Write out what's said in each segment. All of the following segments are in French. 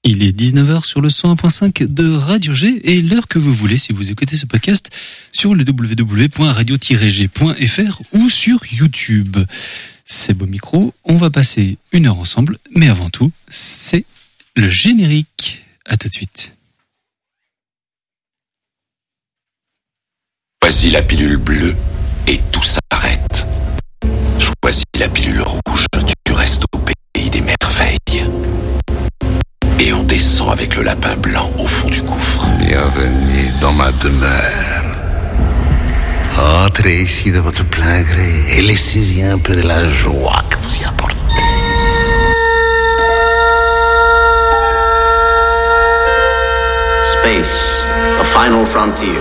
Il est 19h sur le 101.5 de Radio G et l'heure que vous voulez si vous écoutez ce podcast sur le www.radio-g.fr ou sur YouTube. C'est beau micro, on va passer une heure ensemble, mais avant tout, c'est le générique. À tout de suite. Choisis la pilule bleue et tout s'arrête. Choisis la pilule rouge, tu restes au pays des merveilles. Et on descend avec le lapin blanc au fond du gouffre. Bienvenue dans ma demeure. Entrez ici de votre plein gré et laissez-y un peu de la joie que vous y apportez. Space, a final frontier.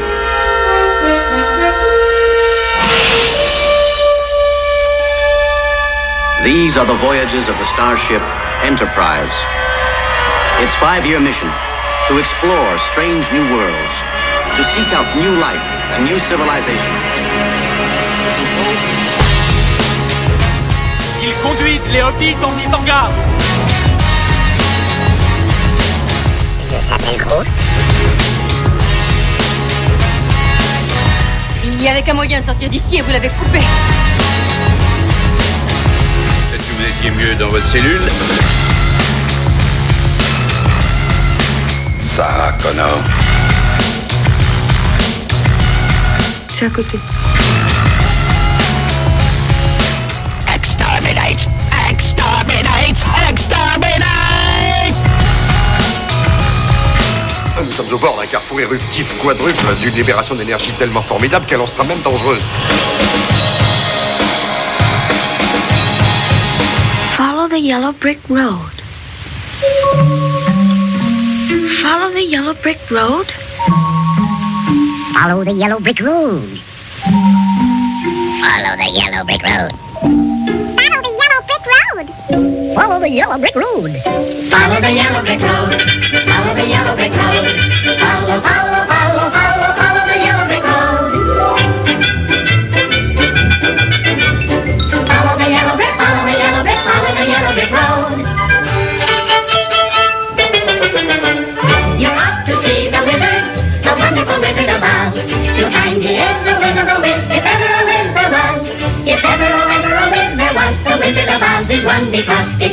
These are the voyages of the starship Enterprise. Its 5-year mission, to explore strange new worlds, to seek out new life and new civilizations. Ils conduisent les hobbits en mise en garde. Je s'appelle Groot. Il n'y avait qu'un moyen de sortir d'ici et vous l'avez coupé. Peut-être que vous étiez mieux dans votre cellule. Sarah Connor. C'est à côté. Exterminate! Exterminate! Exterminate! Nous sommes au bord d'un carrefour éruptif quadruple d'une libération d'énergie tellement formidable qu'elle en sera même dangereuse. Follow the yellow brick road. Follow the yellow brick road. Follow the yellow brick road. Follow the yellow brick road. Follow the yellow brick road. Follow the yellow brick road. Follow the yellow brick road. Follow, follow, follow, follow, follow the yellow brick road. Follow the yellow brick, follow the yellow brick, follow the yellow brick road. You're off to see the wizard, the wonderful Wizard of Oz. You'll find he is a wizard, a whiz, if ever a whiz there was. If ever a whiz there was, the Wizard of Oz is one because of the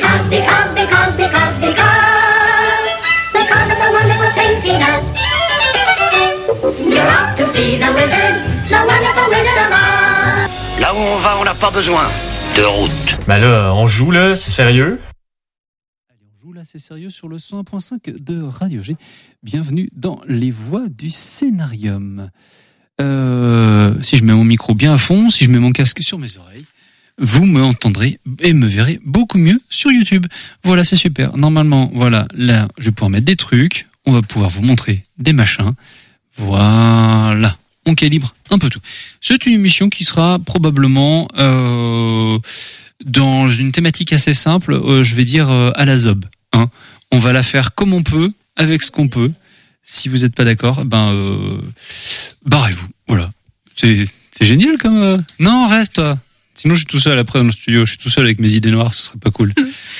wonderful things he does. You're off to see the wizard, the wonderful Wizard of Oz. Là où on va, on n'a pas besoin de route. Ben là, on joue là, c'est sérieux? Allez, on joue là, c'est sérieux sur le 101.5 de Radio G. Bienvenue dans les voix du scénarium. Si je mets mon micro bien à fond, si je mets mon casque sur mes oreilles, vous me entendrez et me verrez beaucoup mieux sur YouTube. Voilà, c'est super. Normalement, voilà, là, je vais pouvoir mettre des trucs. On va pouvoir vous montrer des machins. Voilà. On calibre un peu tout. C'est une émission qui sera probablement dans une thématique assez simple, je vais dire à la zob. Hein. On va la faire comme on peut, avec ce qu'on peut. Si vous n'êtes pas d'accord, barrez-vous. Voilà. C'est génial comme... Non, reste, toi. Sinon, je suis tout seul après dans le studio. Je suis tout seul avec mes idées noires, ce serait pas cool.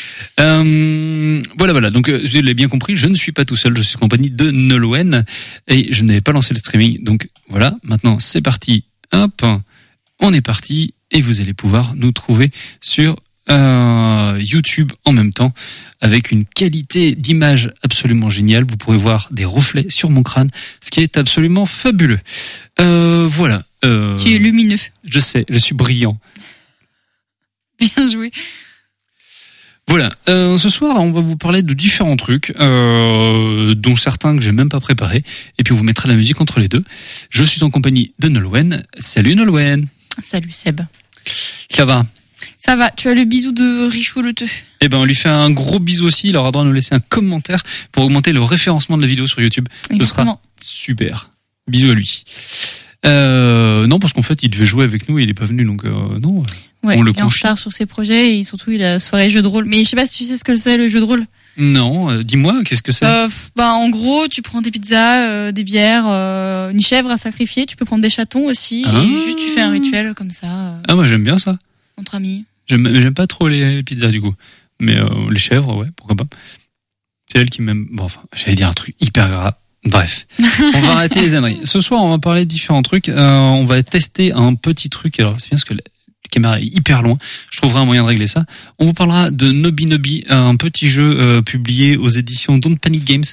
Voilà. Donc, je l'ai bien compris, je ne suis pas tout seul. Je suis en compagnie de Nolwenn et je n'avais pas lancé le streaming. Donc, voilà. Maintenant, c'est parti. Hop. On est parti et vous allez pouvoir nous trouver sur YouTube en même temps avec une qualité d'image absolument géniale. Vous pourrez voir des reflets sur mon crâne, ce qui est absolument fabuleux. Voilà. Tu es lumineux. Je sais, je suis brillant. Bien joué. Voilà, ce soir on va vous parler de différents trucs, dont certains que j'ai même pas préparés, et puis on vous mettra la musique entre les deux. Je suis en compagnie de Nolwenn. Salut Nolwenn. Salut Seb. Ça va? Ça va, tu as le bisou de Richoleteux. Eh ben on lui fait un gros bisou aussi, il aura droit de nous laisser un commentaire pour augmenter le référencement de la vidéo sur YouTube. Exactement. Ce sera super. Bisous à lui. Non, parce qu'en fait il devait jouer avec nous et il est pas venu, donc non. Ouais, on le il est en retard sur ses projets et surtout il a la soirée jeu de rôle. Mais je sais pas si tu sais ce que c'est le jeu de rôle. Non, dis-moi, qu'est-ce que c'est? En gros, tu prends des pizzas, des bières, une chèvre à sacrifier, tu peux prendre des chatons aussi, et juste tu fais un rituel comme ça. Ah, moi j'aime bien ça. Entre amis. J'aime pas trop les pizzas du coup, mais les chèvres, ouais, pourquoi pas. C'est elle qui m'aime. Bon, enfin, j'allais dire un truc hyper grave. Bref, on va arrêter les âneries. Ce soir, on va parler de différents trucs. On va tester un petit truc. Alors, c'est bien parce que la caméra est hyper loin. Je trouverai un moyen de régler ça. On vous parlera de Nobi Nobi, un petit jeu publié aux éditions Don't Panic Games.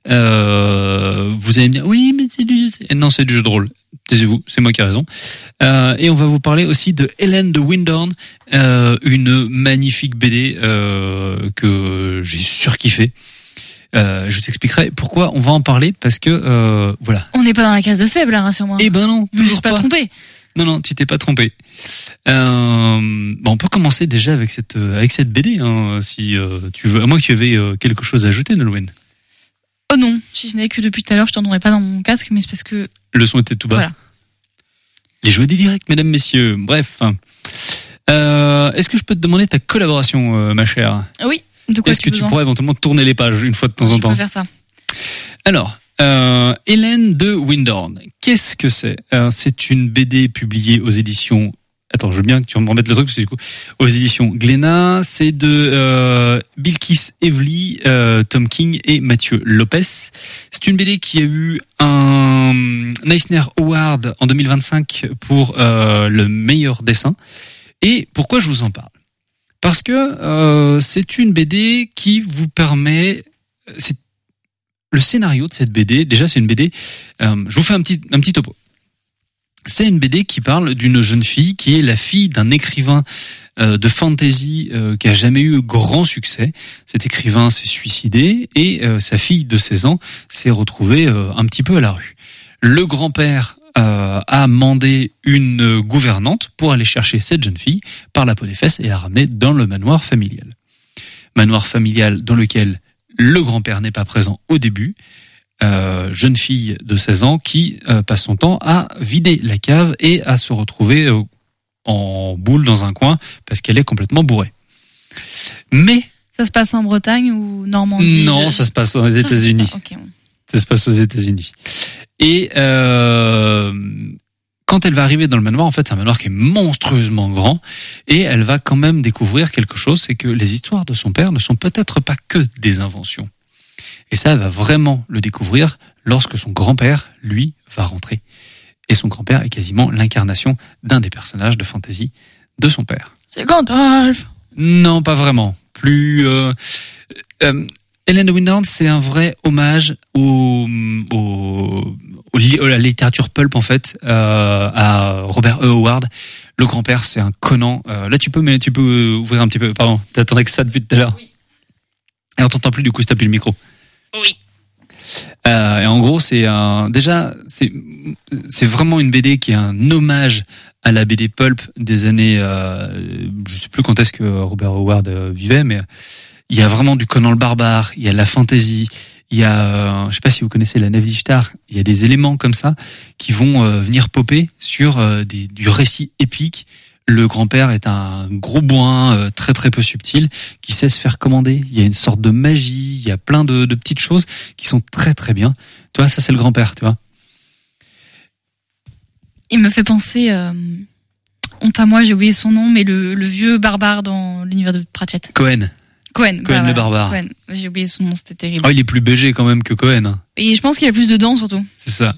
Vous allez me dire, oui, mais c'est du jeu. Non, c'est du jeu de rôle. Taisez-vous, c'est moi qui ai raison. Et on va vous parler aussi de Helen de Windhorn, une magnifique BD que j'ai surkiffé. Je vous expliquerai pourquoi on va en parler, parce que voilà. On n'est pas dans la case de Seb là, rassure-moi. Eh ben non, je me suis pas trompé. Non, tu t'es pas trompé. On peut commencer déjà avec cette BD, hein, si tu veux. À moins que tu avais quelque chose à ajouter, Nolwenn. Oh non, si ce n'est que depuis tout à l'heure, je t'entendais pas dans mon casque, mais c'est parce que le son était tout bas. Voilà. Les jeux du direct, mesdames, messieurs. Bref. Est-ce que je peux te demander ta collaboration, ma chère? Oui. De quoi est-ce que tu pourrais éventuellement tourner les pages une fois de temps en temps? Je peux faire ça. Alors, Helen de Windhorn, qu'est-ce que c'est? C'est une BD publiée aux éditions... Attends, je veux bien que tu me remettes le truc, parce que du coup, aux éditions Glénat, c'est de Bilquis Evely, Tom King et Mathieu Lopez. C'est une BD qui a eu un Eisner Award en 2025 pour le meilleur dessin. Et pourquoi je vous en parle? Parce que c'est une BD qui vous permet... C'est le scénario de cette BD. Déjà, c'est une BD... je vous fais un petit topo. C'est une BD qui parle d'une jeune fille qui est la fille d'un écrivain de fantasy qui a jamais eu grand succès. Cet écrivain s'est suicidé et sa fille de 16 ans s'est retrouvée un petit peu à la rue. Le grand-père a mandé une gouvernante pour aller chercher cette jeune fille par la peau des fesses et la ramener dans le manoir familial. Manoir familial dans lequel le grand-père n'est pas présent au début. Jeune fille de 16 ans qui passe son temps à vider la cave et à se retrouver en boule dans un coin parce qu'elle est complètement bourrée. Mais... Ça se passe en Bretagne ou Normandie? Non, ça se passe aux États-Unis. Okay. Ça se passe aux États-Unis. Et quand elle va arriver dans le manoir, en fait, c'est un manoir qui est monstrueusement grand, et elle va quand même découvrir quelque chose, c'est que les histoires de son père ne sont peut-être pas que des inventions. Et ça, elle va vraiment le découvrir lorsque son grand-père, lui, va rentrer. Et son grand-père est quasiment l'incarnation d'un des personnages de fantasy de son père. C'est Gandalf! Non, pas vraiment. Plus... Helen de Windhorn, c'est un vrai hommage à la littérature pulp, en fait, à Robert E. Howard. Le grand-père, c'est un Conan. Là, tu peux ouvrir un petit peu. Pardon, t'attendais que ça depuis tout à l'heure. Oui. Et on t'entend plus, du coup, si t'appuies le micro. Oui. Et en gros, c'est vraiment une BD qui est un hommage à la BD pulp des années, je sais plus quand est-ce que Robert Howard vivait, mais il y a vraiment du Conan le barbare, il y a de la fantasy, il y a, je sais pas si vous connaissez la Nef d'Ishtar, il y a des éléments comme ça qui vont venir popper sur du récit épique. Le grand-père est un gros bourrin très très peu subtil qui sait se faire commander. Il y a une sorte de magie, il y a plein de petites choses qui sont très très bien. Tu vois, ça c'est le grand-père, tu vois. Il me fait penser, honte à moi, j'ai oublié son nom, mais le vieux barbare dans l'univers de Pratchett. Cohen le barbare. Cohen. J'ai oublié son nom, c'était terrible. Oh, il est plus BG quand même que Cohen. Hein. Et je pense qu'il a plus de dents surtout. C'est ça.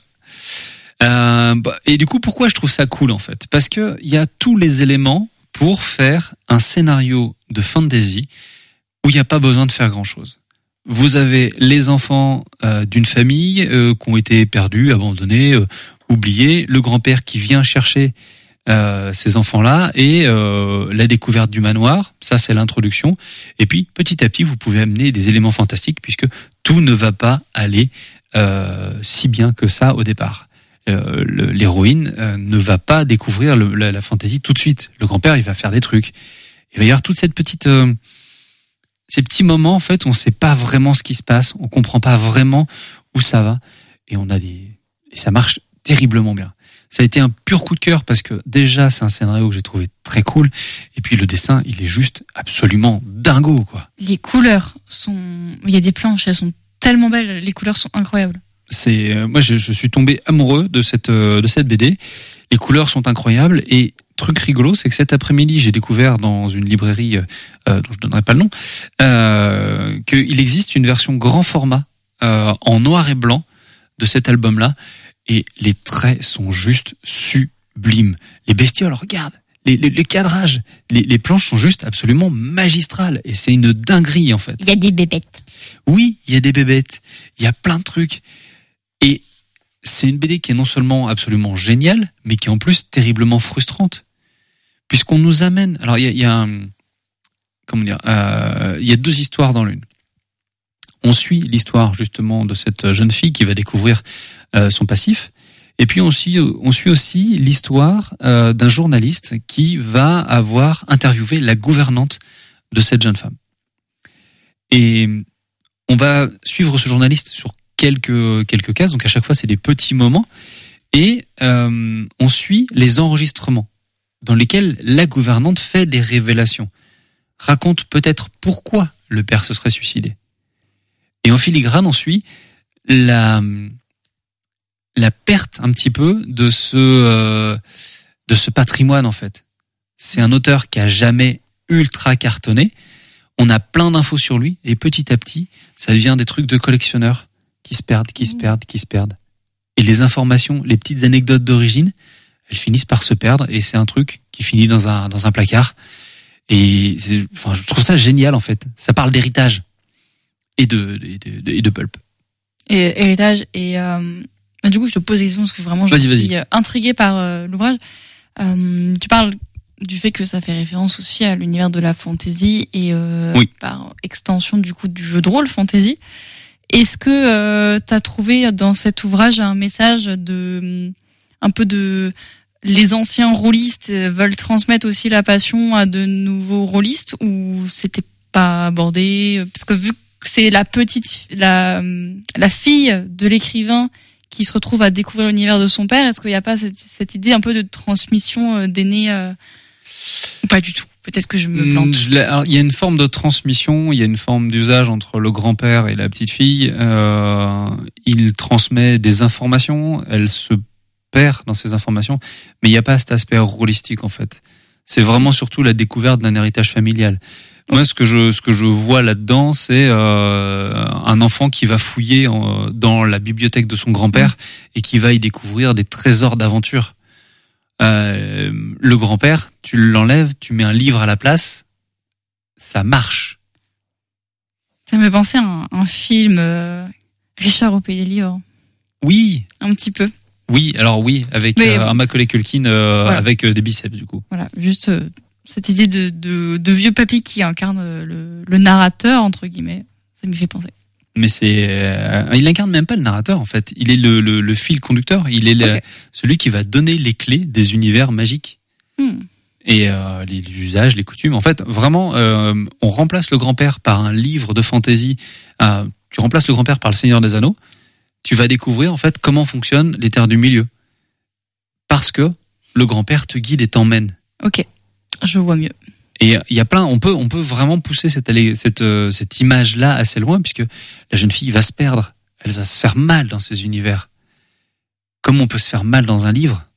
Et du coup, pourquoi je trouve ça cool en fait? Parce que il y a tous les éléments pour faire un scénario de fantasy où il n'y a pas besoin de faire grand chose. Vous avez les enfants d'une famille qui ont été perdus, abandonnés, oubliés. Le grand-père qui vient chercher ces enfants-là et la découverte du manoir. Ça, c'est l'introduction. Et puis, petit à petit, vous pouvez amener des éléments fantastiques puisque tout ne va pas aller si bien que ça au départ. L'héroïne ne va pas découvrir la fantaisie tout de suite. Le grand-père, il va faire des trucs. Il va y avoir toute cette petite... ces petits moments, en fait, où on ne sait pas vraiment ce qui se passe, on comprend pas vraiment où ça va, et et ça marche terriblement bien. Ça a été un pur coup de cœur parce que déjà, c'est un scénario que j'ai trouvé très cool, et puis le dessin, il est juste absolument dingo, quoi. Les couleurs il y a des planches, elles sont tellement belles, les couleurs sont incroyables. Moi je suis tombé amoureux de cette BD. Les couleurs sont incroyables et truc rigolo, c'est que cet après-midi, j'ai découvert dans une librairie dont je donnerai pas le nom, qu'il existe une version grand format en noir et blanc de cet album-là, et les traits sont juste sublimes. Les bestioles, regarde, les cadrages, les planches sont juste absolument magistrales, et c'est une dinguerie en fait. Il y a des bébêtes. Oui, il y a des bébêtes, il y a plein de trucs, et c'est une BD qui est non seulement absolument géniale, mais qui est en plus terriblement frustrante, puisqu'on nous amène. Alors il y a deux histoires dans l'une. On suit l'histoire justement de cette jeune fille qui va découvrir son passif, et puis on suit aussi l'histoire d'un journaliste qui va avoir interviewé la gouvernante de cette jeune femme. Et on va suivre ce journaliste sur quelques cases, donc à chaque fois c'est des petits moments, et on suit les enregistrements dans lesquels la gouvernante fait des révélations, raconte peut-être pourquoi le père se serait suicidé. Et en filigrane, on suit la perte un petit peu de ce patrimoine en fait. C'est un auteur qui a jamais ultra cartonné. On a plein d'infos sur lui, et petit à petit, ça devient des trucs de collectionneurs qui se perdent. Et les informations, les petites anecdotes d'origine, elles finissent par se perdre, et c'est un truc qui finit dans un placard. Et je trouve ça génial en fait. Ça parle d'héritage et de pulp. Et héritage et du coup je te pose des questions parce que vraiment je suis intriguée par l'ouvrage. Tu parles du fait que ça fait référence aussi à l'univers de la fantasy et par extension du coup du jeu de rôle fantasy. Est-ce que t'as trouvé dans cet ouvrage un message un peu de les anciens rôlistes veulent transmettre aussi la passion à de nouveaux rôlistes, ou c'était pas abordé? Parce que vu que c'est la fille de l'écrivain qui se retrouve à découvrir l'univers de son père, est-ce qu'il n'y a pas cette idée un peu de transmission d'aînés ou pas du tout? Peut-être que je me plante. Il y a une forme de transmission, il y a une forme d'usage entre le grand-père et la petite fille. Il transmet des informations, elle se perd dans ces informations, mais il n'y a pas cet aspect rôlistique en fait. C'est vraiment surtout la découverte d'un héritage familial. Moi, ce que je vois là-dedans, c'est un enfant qui va fouiller dans la bibliothèque de son grand-père et qui va y découvrir des trésors d'aventure. Le grand-père, tu l'enlèves, tu mets un livre à la place, ça marche. Ça me fait penser à un film Richard au pays des livres. Oui. Un petit peu. Oui, avec un Macaulay Culkin voilà. Avec des biceps du coup. Voilà, juste cette idée de vieux papy qui incarne le narrateur entre guillemets, ça m'y fait penser. Mais il incarne même pas le narrateur en fait. Il est le fil conducteur. Il est celui qui va donner les clés des univers magiques et les usages, les coutumes. En fait, vraiment, on remplace le grand-père par un livre de fantasy. Tu remplaces le grand-père par le Seigneur des Anneaux. Tu vas découvrir en fait comment fonctionnent les terres du milieu, parce que le grand-père te guide et t'emmène. Ok, je vois mieux. Et il y a plein, on peut vraiment pousser cette image-là assez loin, puisque la jeune fille va se perdre, elle va se faire mal dans ces univers. Comme on peut se faire mal dans un livre.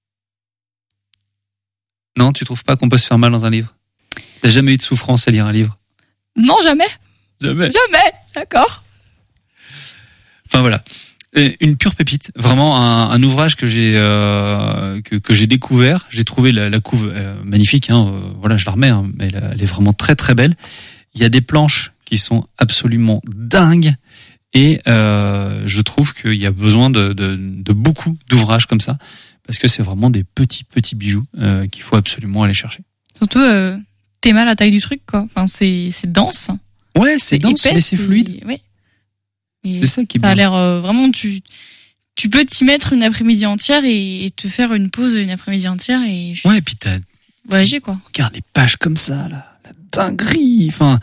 Non, tu trouves pas qu'on peut se faire mal dans un livre? T'as jamais eu de souffrance à lire un livre? Non, jamais. Jamais, d'accord. Enfin voilà, une pure pépite, vraiment un ouvrage que j'ai découvert. J'ai trouvé la couve magnifique, voilà, je la remets, mais elle est vraiment très très belle. Il y a des planches qui sont absolument dingues, et je trouve qu'il y a besoin de beaucoup d'ouvrages comme ça, parce que c'est vraiment des petits bijoux qu'il faut absolument aller chercher. Surtout t'aimes la taille du truc, quoi. Enfin, c'est dense. Ouais, c'est dense, épais, mais c'est fluide. Oui. C'est ça qui est bien. Ça a l'air vraiment, tu peux t'y mettre une après-midi entière et te faire une pause une après-midi entière et ouais, et puis t'as voyager quoi. Regarde les pages comme ça là, la dinguerie. Enfin,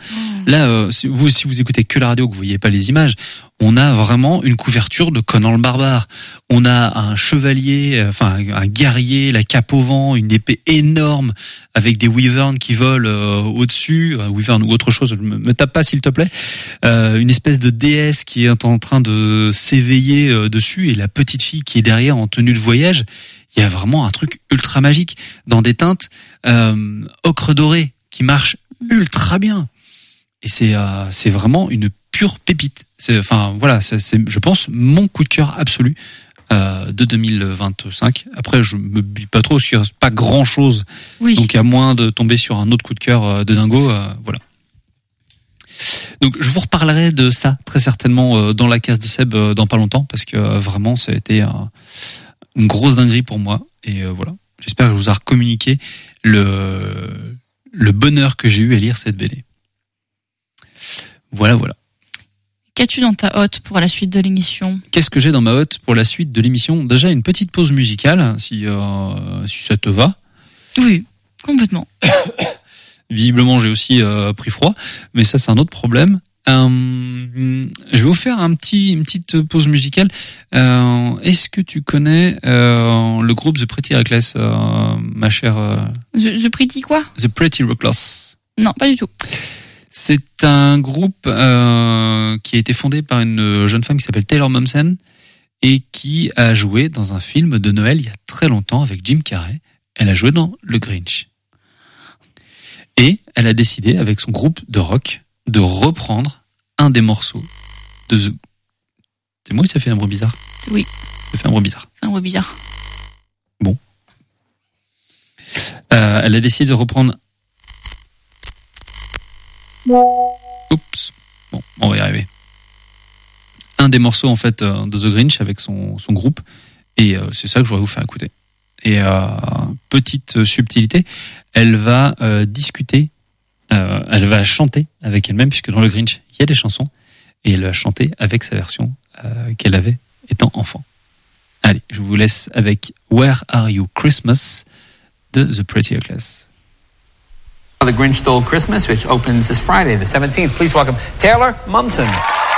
Là, si vous écoutez que la radio, que vous voyez pas les images, on a vraiment une couverture de Conan le barbare. On a un chevalier, un guerrier, la cape au vent, une épée énorme avec des wyverns qui volent au-dessus, wyvern ou autre chose. Me tape pas s'il te plaît. Une espèce de déesse qui est en train de s'éveiller dessus et la petite fille qui est derrière en tenue de voyage. Il y a vraiment un truc ultra magique dans des teintes ocre doré qui marche ultra bien. Et c'est vraiment une pure pépite. C'est, je pense, mon coup de cœur absolu de 2025. Après, je me bute pas trop parce qu'il reste pas grand chose. Oui. Donc, à moins de tomber sur un autre coup de cœur de dingo, voilà. Donc, je vous reparlerai de ça très certainement dans la case de Seb dans pas longtemps parce que vraiment, ça a été une grosse dinguerie pour moi. Et voilà. J'espère que je vous ai communiqué le bonheur que j'ai eu à lire cette BD. Voilà. Qu'as-tu dans ta hotte pour la suite de l'émission ? Qu'est-ce que j'ai dans ma hotte pour la suite de l'émission ? Déjà, une petite pause musicale, si ça te va. Oui, complètement. Visiblement, j'ai aussi pris froid, mais ça, c'est un autre problème. Je vais vous faire une petite pause musicale. Est-ce que tu connais le groupe The Pretty Reckless, ma chère The Pretty quoi ? The Pretty Reckless. Non, pas du tout. C'est un groupe qui a été fondé par une jeune femme qui s'appelle Taylor Momsen et qui a joué dans un film de Noël il y a très longtemps avec Jim Carrey. Elle a joué dans Le Grinch. Et elle a décidé, avec son groupe de rock, de reprendre un des morceaux de The... C'est moi qui ça fait un bruit bizarre ? Oui. Ça fait un bruit bizarre. Un bruit bizarre. Bon. Elle a décidé de reprendre... Oups. Bon, on va y arriver. Un des morceaux, en fait, de The Grinch avec son groupe. Et c'est ça que je voudrais vous faire écouter. Et petite subtilité, elle va discuter, elle va chanter avec elle-même, puisque dans le Grinch, il y a des chansons, et elle va chanter avec sa version qu'elle avait étant enfant. Allez, je vous laisse avec Where Are You Christmas de The Pretty Reckless. The Grinch Stole Christmas, which opens this Friday, the 17th. Please welcome Taylor Momsen.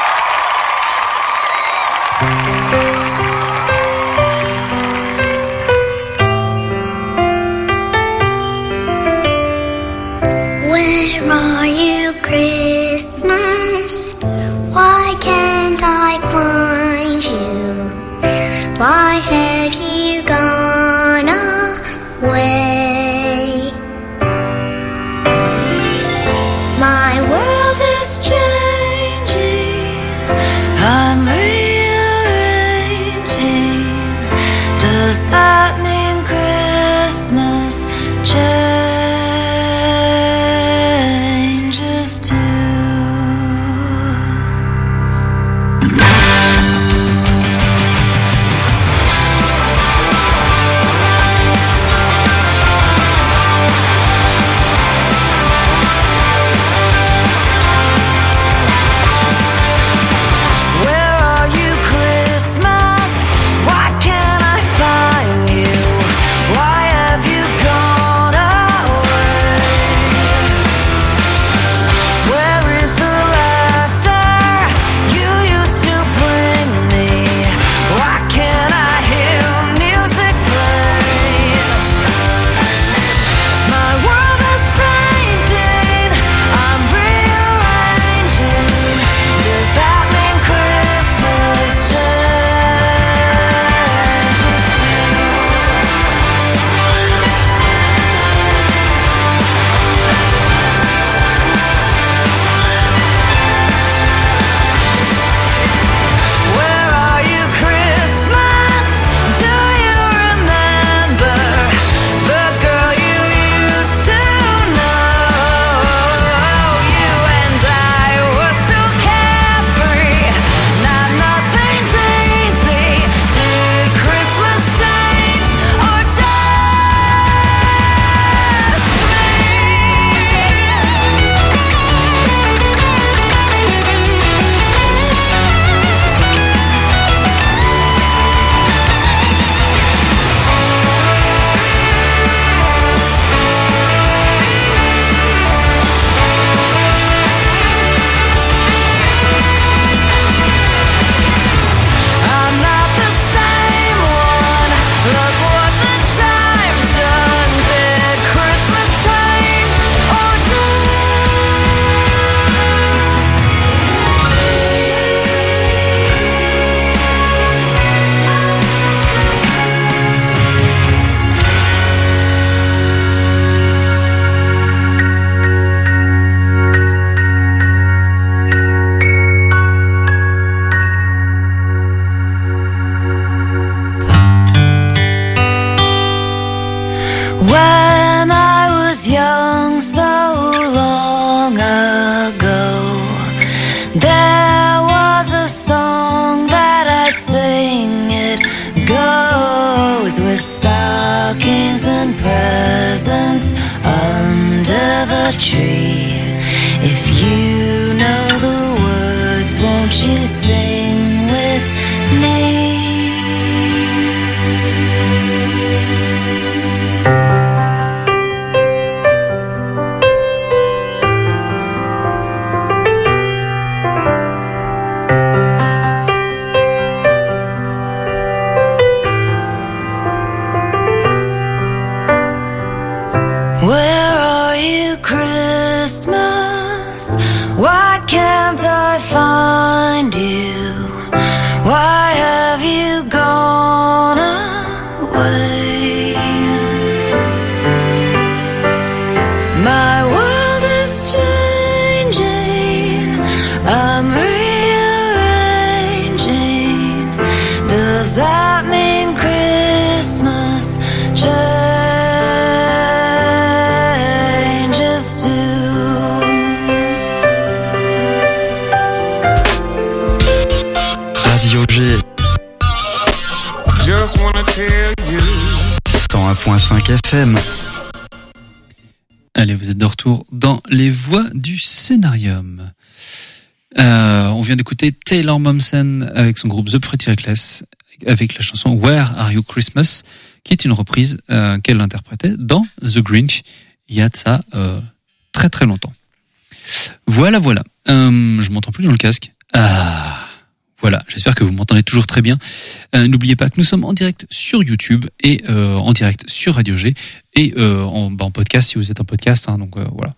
Where are you, Christmas? Why can't I find you? Why have you gone away? My world is changing. I'm rearranging. There was a song that I'd sing. It goes with stockings and presents under the tree. If you know the words, won't you sing with me? Where are you, Christmas? Why can't I find you? Why have you gone away? My world is changing, I'm rearranging. Does that mean Christmas changes too? Radio G. Just wanna tell you. 101.5 FM. Allez, vous êtes de retour dans les voix du scénarium. On vient d'écouter Taylor Momsen avec son groupe The Pretty Reckless avec la chanson Where Are You Christmas, qui est une reprise qu'elle interprétait dans The Grinch il y a de ça très très longtemps. Voilà. Je m'entends plus dans le casque. Voilà, j'espère que vous m'entendez toujours très bien. N'oubliez pas que nous sommes en direct sur YouTube et en direct sur Radio G et en podcast si vous êtes en podcast. Donc voilà.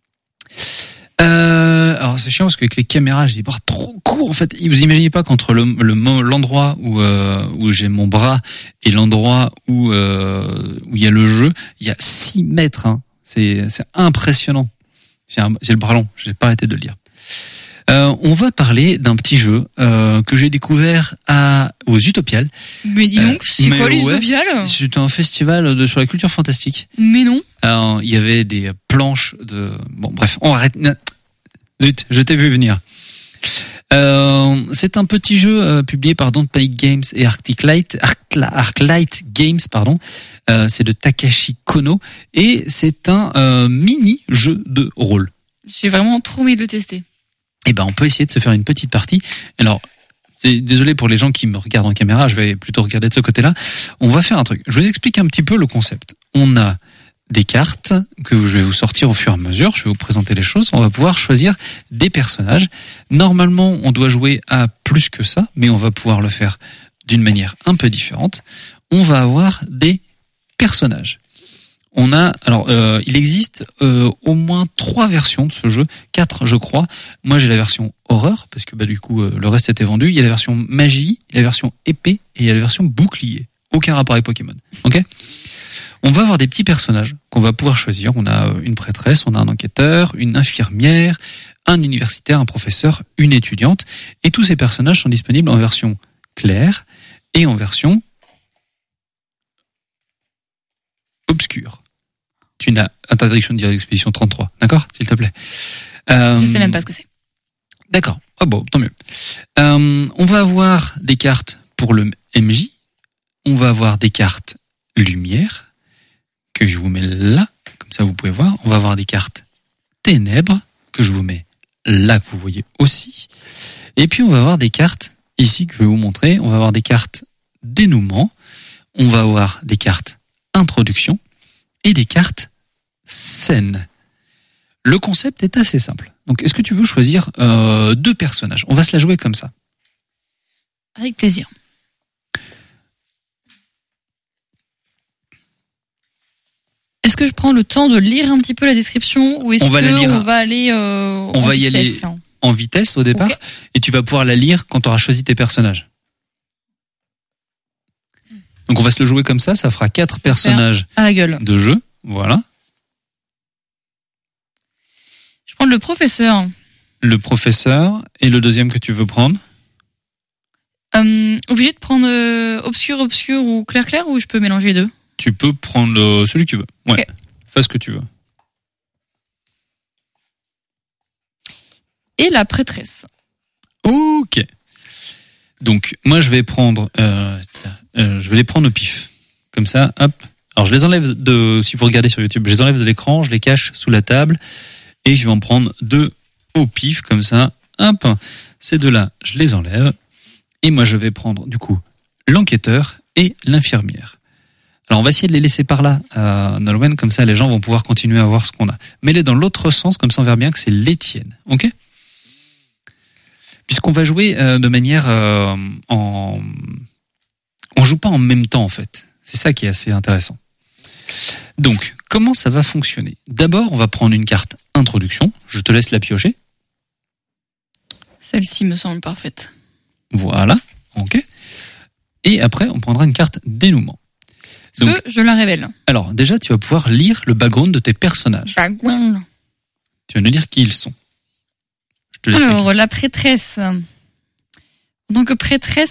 Alors c'est chiant parce qu'avec les caméras, j'ai des bras trop courts en fait. Vous imaginez pas qu'entre l'endroit où j'ai mon bras et l'endroit où il y a le jeu, il y a 6 mètres. C'est impressionnant. J'ai le bras long. J'ai pas arrêté de le dire. On va parler d'un petit jeu que j'ai découvert aux Utopiales. Mais dis donc, c'est quoi les Utopiales ? C'était un festival sur la culture fantastique. Mais non. Alors, il y avait des planches de... Bon, bref, on arrête. Zut, je t'ai vu venir. C'est un petit jeu publié par Don't Panic Games et Arclight Games, pardon. C'est de Takashi Kono et c'est un mini jeu de rôle. J'ai vraiment trop envie de le tester. Eh ben, on peut essayer de se faire une petite partie. Alors, désolé pour les gens qui me regardent en caméra, je vais plutôt regarder de ce côté-là. On va faire un truc. Je vous explique un petit peu le concept. On a des cartes que je vais vous sortir au fur et à mesure. Je vais vous présenter les choses. On va pouvoir choisir des personnages. Normalement, on doit jouer à plus que ça, mais on va pouvoir le faire d'une manière un peu différente. On va avoir des personnages. Il existe au moins 3 versions de ce jeu, 4 je crois. Moi j'ai la version horreur parce que du coup le reste était vendu. Il y a la version magie, il y a la version épée et il y a la version bouclier. Aucun rapport avec Pokémon. Ok ? On va avoir des petits personnages qu'on va pouvoir choisir. On a une prêtresse, on a un enquêteur, une infirmière, un universitaire, un professeur, une étudiante. Et tous ces personnages sont disponibles en version claire et en version obscure. Tu n'as interdiction de dire l'expédition 33, d'accord, s'il te plaît. Je sais même pas ce que c'est. D'accord. Ah bon, tant mieux. On va avoir des cartes pour le MJ. On va avoir des cartes lumière que je vous mets là, comme ça vous pouvez voir. On va avoir des cartes ténèbres que je vous mets là, que vous voyez aussi. Et puis on va avoir des cartes ici que je vais vous montrer. On va avoir des cartes dénouement. On va avoir des cartes introduction. Et des cartes scène. Le concept est assez simple. Donc, est-ce que tu veux choisir 2 personnages ? On va se la jouer comme ça. Avec plaisir. Est-ce que je prends le temps de lire un petit peu la description ou est-ce qu'on va aller on va y aller en vitesse au départ, okay. Et tu vas pouvoir la lire quand tu auras choisi tes personnages. Donc on va se le jouer comme ça fera 4 personnages à la gueule de jeu, voilà. Je prends le professeur. Le professeur et le deuxième que tu veux prendre. Obligé de prendre obscur ou clair ou je peux mélanger les deux ? Tu peux prendre celui que tu veux. Ouais. Okay. Fais ce que tu veux. Et la prêtresse. Donc, moi, je vais prendre, je vais les prendre au pif. Comme ça, hop. Alors, je les enlève si vous regardez sur YouTube, je les enlève de l'écran, je les cache sous la table, et je vais en prendre 2 au pif, comme ça, hop. Ces 2-là, je les enlève, et moi, je vais prendre, du coup, l'enquêteur et l'infirmière. Alors, on va essayer de les laisser par là, Nolwenn, comme ça, les gens vont pouvoir continuer à voir ce qu'on a. Mets-les dans l'autre sens, comme ça, on verra bien que c'est les tiennes, ok ? Puisqu'on va jouer de manière on joue pas en même temps en fait. C'est ça qui est assez intéressant. Donc, comment ça va fonctionner ? D'abord, on va prendre une carte introduction. Je te laisse la piocher. Celle-ci me semble parfaite. Voilà, ok. Et après, on prendra une carte dénouement. Donc, je la révèle. Alors, déjà, tu vas pouvoir lire le background de tes personnages. Background. Tu vas nous dire qui ils sont. Alors, la prêtresse. En tant que prêtresse...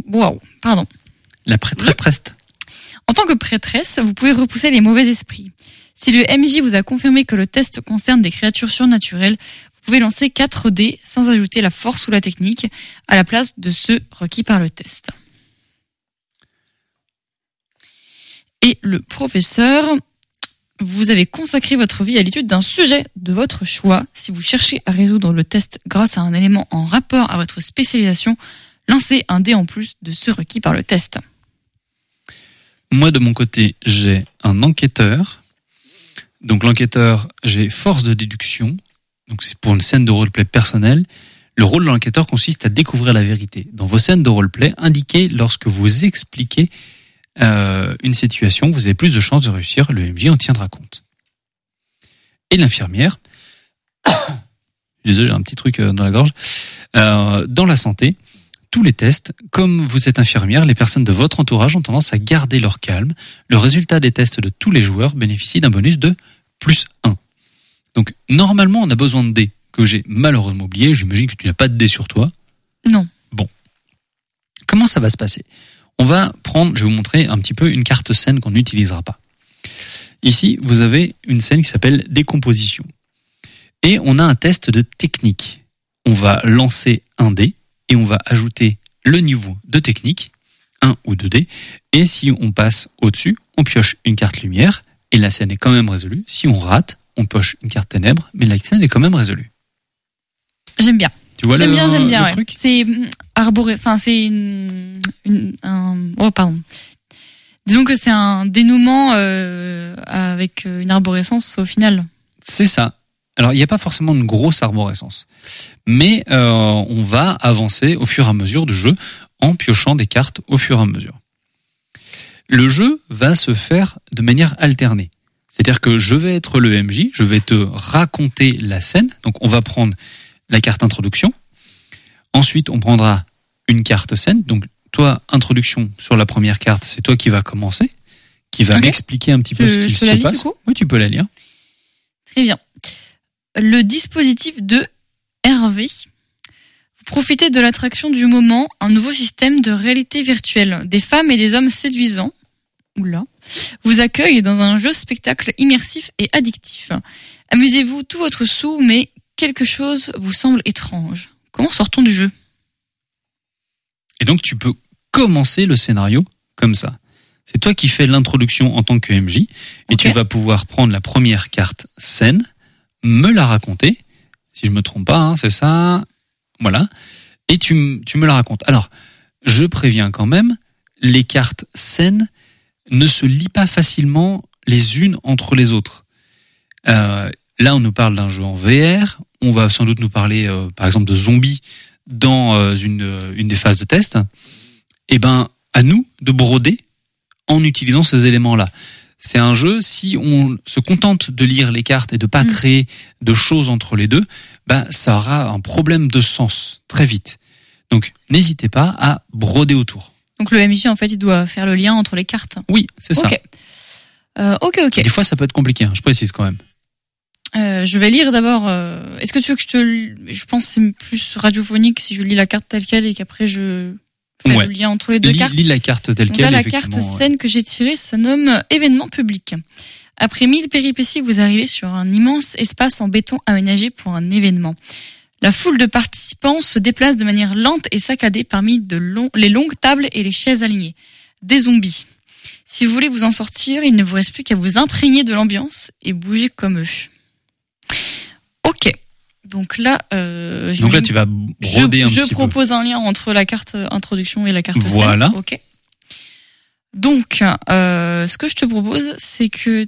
La prêtresse. En tant que prêtresse, vous pouvez repousser les mauvais esprits. Si le MJ vous a confirmé que le test concerne des créatures surnaturelles, vous pouvez lancer 4 dés sans ajouter la force ou la technique à la place de ceux requis par le test. Et le professeur... Vous avez consacré votre vie à l'étude d'un sujet de votre choix. Si vous cherchez à résoudre le test grâce à un élément en rapport à votre spécialisation, lancez un dé en plus de ceux requis par le test. Moi, de mon côté, j'ai un enquêteur. Donc l'enquêteur, j'ai force de déduction. Donc c'est pour une scène de roleplay personnelle. Le rôle de l'enquêteur consiste à découvrir la vérité. Dans vos scènes de roleplay, indiquez lorsque vous expliquez une situation, vous avez plus de chances de réussir, le MJ en tiendra compte. Et l'infirmière, désolé, j'ai un petit truc dans la gorge, dans la santé, tous les tests, comme vous êtes infirmière, les personnes de votre entourage ont tendance à garder leur calme. Le résultat des tests de tous les joueurs bénéficie d'un bonus de +1. Donc, normalement, on a besoin de dés que j'ai malheureusement oublié. J'imagine que tu n'as pas de dés sur toi. Non. Bon. Comment ça va se passer ? On va prendre, je vais vous montrer un petit peu une carte scène qu'on n'utilisera pas. Ici, vous avez une scène qui s'appelle décomposition. Et on a un test de technique. On va lancer un dé et on va ajouter le niveau de technique, 1 ou 2 dés. Et si on passe au-dessus, on pioche une carte lumière et la scène est quand même résolue. Si on rate, on pioche une carte ténèbres, mais la scène est quand même résolue. J'aime bien. Tu vois j'aime bien, le ouais. truc ? C'est c'est disons que c'est un dénouement avec une arborescence au final. C'est ça. Alors, il n'y a pas forcément une grosse arborescence, mais on va avancer au fur et à mesure du jeu en piochant des cartes au fur et à mesure. Le jeu va se faire de manière alternée. C'est-à-dire que je vais être le MJ, je vais te raconter la scène. Donc, on va prendre la carte introduction. Ensuite, on prendra une carte scène. Donc, toi, introduction sur la première carte, c'est toi qui va commencer, qui va m'expliquer un petit peu ce qu'il se passe. Oui, tu peux la lire. Très bien. Le dispositif de Hervé. Vous profitez de l'attraction du moment, un nouveau système de réalité virtuelle. Des femmes et des hommes séduisants, vous accueillent dans un jeu spectacle immersif et addictif. Amusez-vous tout votre sou, mais quelque chose vous semble étrange. Comment sort-on du jeu ? Et donc, tu peux commencer le scénario comme ça. C'est toi qui fais l'introduction en tant que MJ, et tu vas pouvoir prendre la première carte scène, me la raconter, si je me trompe pas, c'est ça, voilà, et tu me la racontes. Alors, je préviens quand même, les cartes scène ne se lient pas facilement les unes entre les autres. Là, on nous parle d'un jeu en VR, on va sans doute nous parler, par exemple, de zombies dans une des phases de test. Eh ben, à nous de broder en utilisant ces éléments-là. C'est un jeu, si on se contente de lire les cartes et de pas créer de choses entre les deux, ça aura un problème de sens très vite. Donc, n'hésitez pas à broder autour. Donc, le MJ, en fait, il doit faire le lien entre les cartes. Oui, c'est ça. Ok. Des fois, ça peut être compliqué, je précise quand même. Je vais lire d'abord. Est-ce que tu veux que je pense que c'est plus radiophonique si je lis la carte telle quelle et qu'après je fais le lien entre les deux cartes. Lis la carte telle quelle. Là, la carte scène que j'ai tirée, ça nomme événement public. Après 1000 péripéties, vous arrivez sur un immense espace en béton aménagé pour un événement. La foule de participants se déplace de manière lente et saccadée parmi les longues tables et les chaises alignées. Des zombies. Si vous voulez vous en sortir, il ne vous reste plus qu'à vous imprégner de l'ambiance et bouger comme eux. Ok. Donc là, tu vas broder un petit peu. Je propose un lien entre la carte introduction et la carte scène. Voilà. Ok. Donc, ce que je te propose, c'est que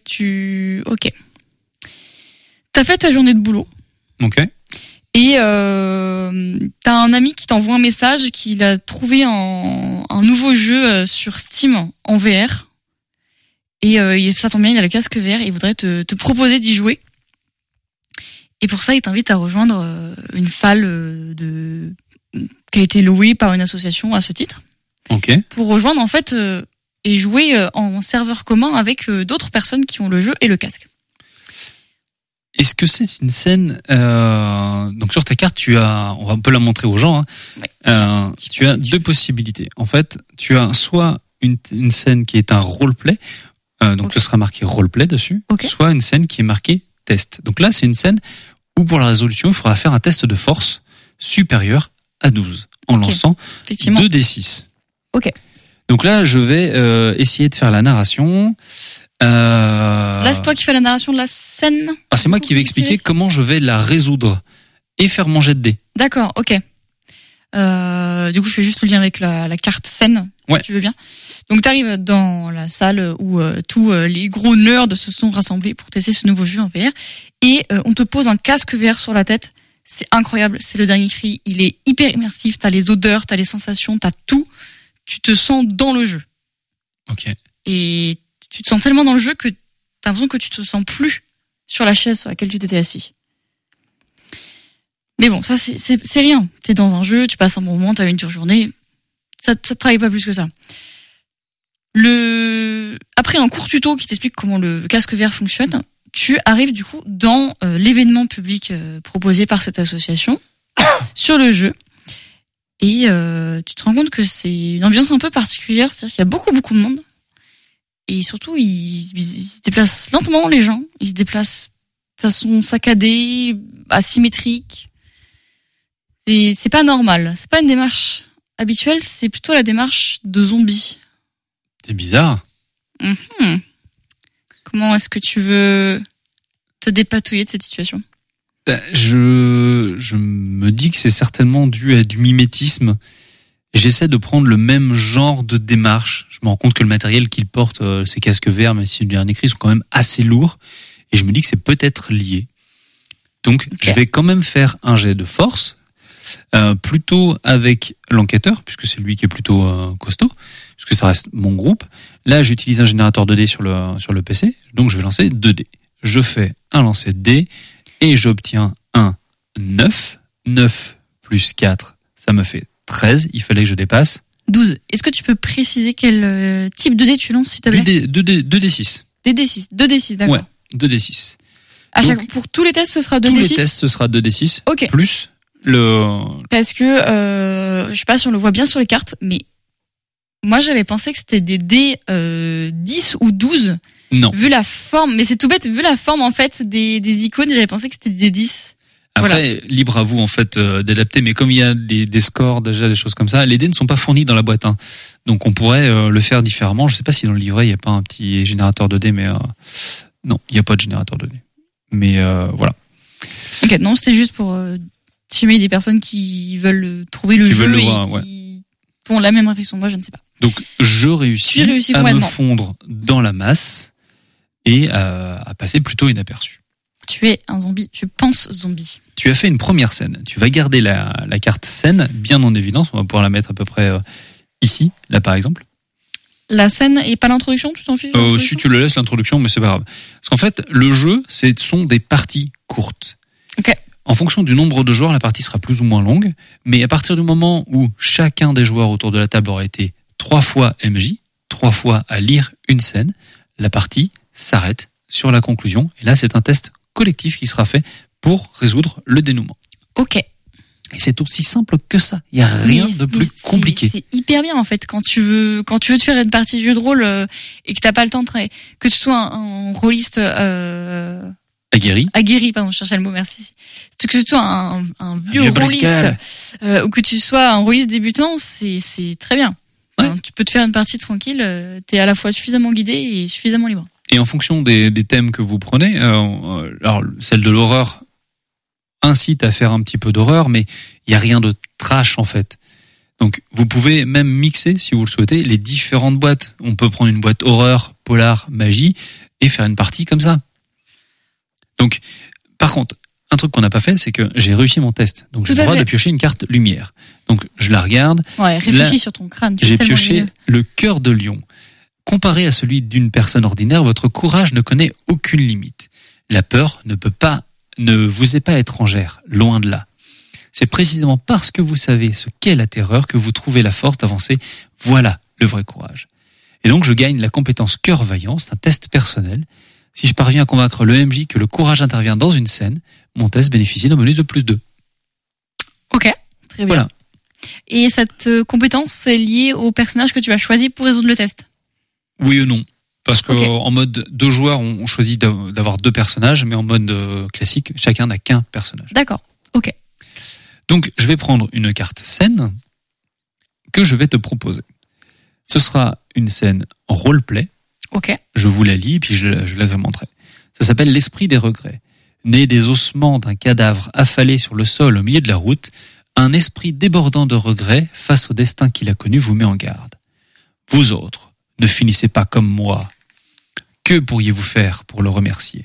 t'as fait ta journée de boulot. Ok. Et t'as un ami qui t'envoie un message qu'il a trouvé un nouveau jeu sur Steam en VR. Et ça tombe bien, il a le casque VR et il voudrait te proposer d'y jouer. Et pour ça, il t'invite à rejoindre une salle qui a été louée par une association à ce titre. Ok. Pour rejoindre en fait et jouer en serveur commun avec d'autres personnes qui ont le jeu et le casque. Est-ce que c'est une scène donc sur ta carte, on peut la montrer aux gens. Hein, tu as deux possibilités. En fait, tu as soit une scène qui est un roleplay, donc ce sera marqué roleplay dessus, soit une scène qui est marquée test. Donc là, c'est une scène où pour la résolution, il faudra faire un test de force supérieur à 12 en lançant 2d6. Ok. Donc là, je vais essayer de faire la narration. Là, c'est toi qui fais la narration de la scène. C'est moi qui vais expliquer comment je vais la résoudre et faire mon jet de dés. D'accord, ok. Du coup, je fais juste le lien avec la carte scène, si tu veux bien. Donc, t'arrives dans la salle où tous les gros nerds se sont rassemblés pour tester ce nouveau jeu en VR. Et on te pose un casque VR sur la tête. C'est incroyable, c'est le dernier cri. Il est hyper immersif, t'as les odeurs, t'as les sensations, t'as tout. Tu te sens dans le jeu. Ok. Et tu te sens tellement dans le jeu que t'as l'impression que tu te sens plus sur la chaise sur laquelle tu t'étais assis. Mais bon, ça c'est rien. T'es dans un jeu, tu passes un bon moment, t'as une dure journée. Ça te travaille pas plus que ça. Après un court tuto qui t'explique comment le casque VR fonctionne, tu arrives du coup dans l'événement public proposé par cette association sur le jeu. Et tu te rends compte que c'est une ambiance un peu particulière, c'est-à-dire qu'il y a beaucoup de monde. Et surtout, ils se déplacent lentement, les gens. Ils se déplacent de façon saccadée, asymétrique. Et c'est pas normal. C'est pas une démarche habituelle, c'est plutôt la démarche de zombies. C'est bizarre. Comment est-ce que tu veux te dépatouiller de cette situation ? Je me dis que c'est certainement dû à du mimétisme. J'essaie de prendre le même genre de démarche. Je me rends compte que le matériel qu'ils portent, ces casques VR, même si dernier cri, sont quand même assez lourds. Et je me dis que c'est peut-être lié. Donc, je vais quand même faire un jet de force, plutôt avec l'enquêteur, puisque c'est lui qui est plutôt costaud, puisque ça reste mon groupe. Là, j'utilise un générateur de dés sur le PC, donc je vais lancer 2 dés. Je fais un lancer de dés et j'obtiens un 9. 9 plus 4, ça me fait 13. Il fallait que je dépasse 12. Est-ce que tu peux préciser quel type de dés tu lances, s'il te plaît ? 2d6. 2d6, d'accord. Ouais, 2d6. Pour tous les tests, ce sera 2d6 ? Tous les tests, ce sera 2d6, plus Parce que, je sais pas si on le voit bien sur les cartes, mais moi j'avais pensé que c'était des dés 10 ou 12. Non. Vu la forme, mais c'est tout bête, vu la forme en fait des icônes, j'avais pensé que c'était des 10. Après, libre à vous en fait d'adapter, mais comme il y a des scores déjà, des choses comme ça, les dés ne sont pas fournis dans la boîte. Hein. Donc on pourrait le faire différemment. Je sais pas si dans le livret il n'y a pas un petit générateur de dés, mais non, il n'y a pas de générateur de dés. Mais voilà. Ok, non, c'était juste pour timer des personnes qui veulent trouver le jeu qui font la même réflexion. Moi, je ne sais pas. Donc je réussis à me fondre dans la masse et à passer plutôt inaperçu. Tu es un zombie, tu penses zombie. Tu as fait une première scène. Tu vas garder la carte scène bien en évidence. On va pouvoir la mettre à peu près ici, là par exemple. La scène et pas l'introduction, tu t'en fiches? Si tu le laisses l'introduction, mais c'est pas grave. Parce qu'en fait, le jeu, ce sont des parties courtes. Ok. En fonction du nombre de joueurs, la partie sera plus ou moins longue. Mais à partir du moment où chacun des joueurs autour de la table aura été 3 fois MJ, 3 fois à lire une scène, la partie s'arrête sur la conclusion. Et là, c'est un test collectif qui sera fait pour résoudre le dénouement. Ok. Et c'est aussi simple que ça. Il n'y a rien de plus compliqué. C'est hyper bien en fait quand tu veux te faire une partie de jeu de rôle et que t'as pas le temps de travailler, que tu sois un rôliste Aguerri, pardon, je cherchais le mot, merci. Que ce soit un vieux rôliste, ou que tu sois un rôliste débutant, c'est très bien. Ouais. Tu peux te faire une partie tranquille, t'es à la fois suffisamment guidé et suffisamment libre. Et en fonction des thèmes que vous prenez, alors celle de l'horreur incite à faire un petit peu d'horreur, mais il n'y a rien de trash en fait. Donc vous pouvez même mixer, si vous le souhaitez, les différentes boîtes. On peut prendre une boîte horreur, polar, magie, et faire une partie comme ça. Donc, par contre, un truc qu'on n'a pas fait, c'est que j'ai réussi mon test. Donc j'ai le droit de piocher une carte lumière. Donc je la regarde. Ouais, réfléchis sur ton crâne. J'ai pioché le cœur de lion. Comparé à celui d'une personne ordinaire, votre courage ne connaît aucune limite. La peur ne vous est pas étrangère, loin de là. C'est précisément parce que vous savez ce qu'est la terreur que vous trouvez la force d'avancer. Voilà le vrai courage. Et donc je gagne la compétence cœur vaillant, c'est un test personnel. Si je parviens à convaincre le MJ que le courage intervient dans une scène, mon test bénéficie d'un bonus de +2. Ok, très bien. Voilà. Et cette compétence est liée au personnage que tu as choisi pour résoudre le test? Oui ou non. Parce que en mode 2 joueurs, on choisit d'avoir 2 personnages, mais en mode classique, chacun n'a qu'un personnage. D'accord, ok. Donc, je vais prendre une carte scène que je vais te proposer. Ce sera une scène roleplay. Ok. Je vous la lis, puis je l'agrémenterai. Ça s'appelle l'esprit des regrets. Né des ossements d'un cadavre affalé sur le sol au milieu de la route, un esprit débordant de regrets face au destin qu'il a connu vous met en garde. Vous autres, ne finissez pas comme moi. Que pourriez-vous faire pour le remercier?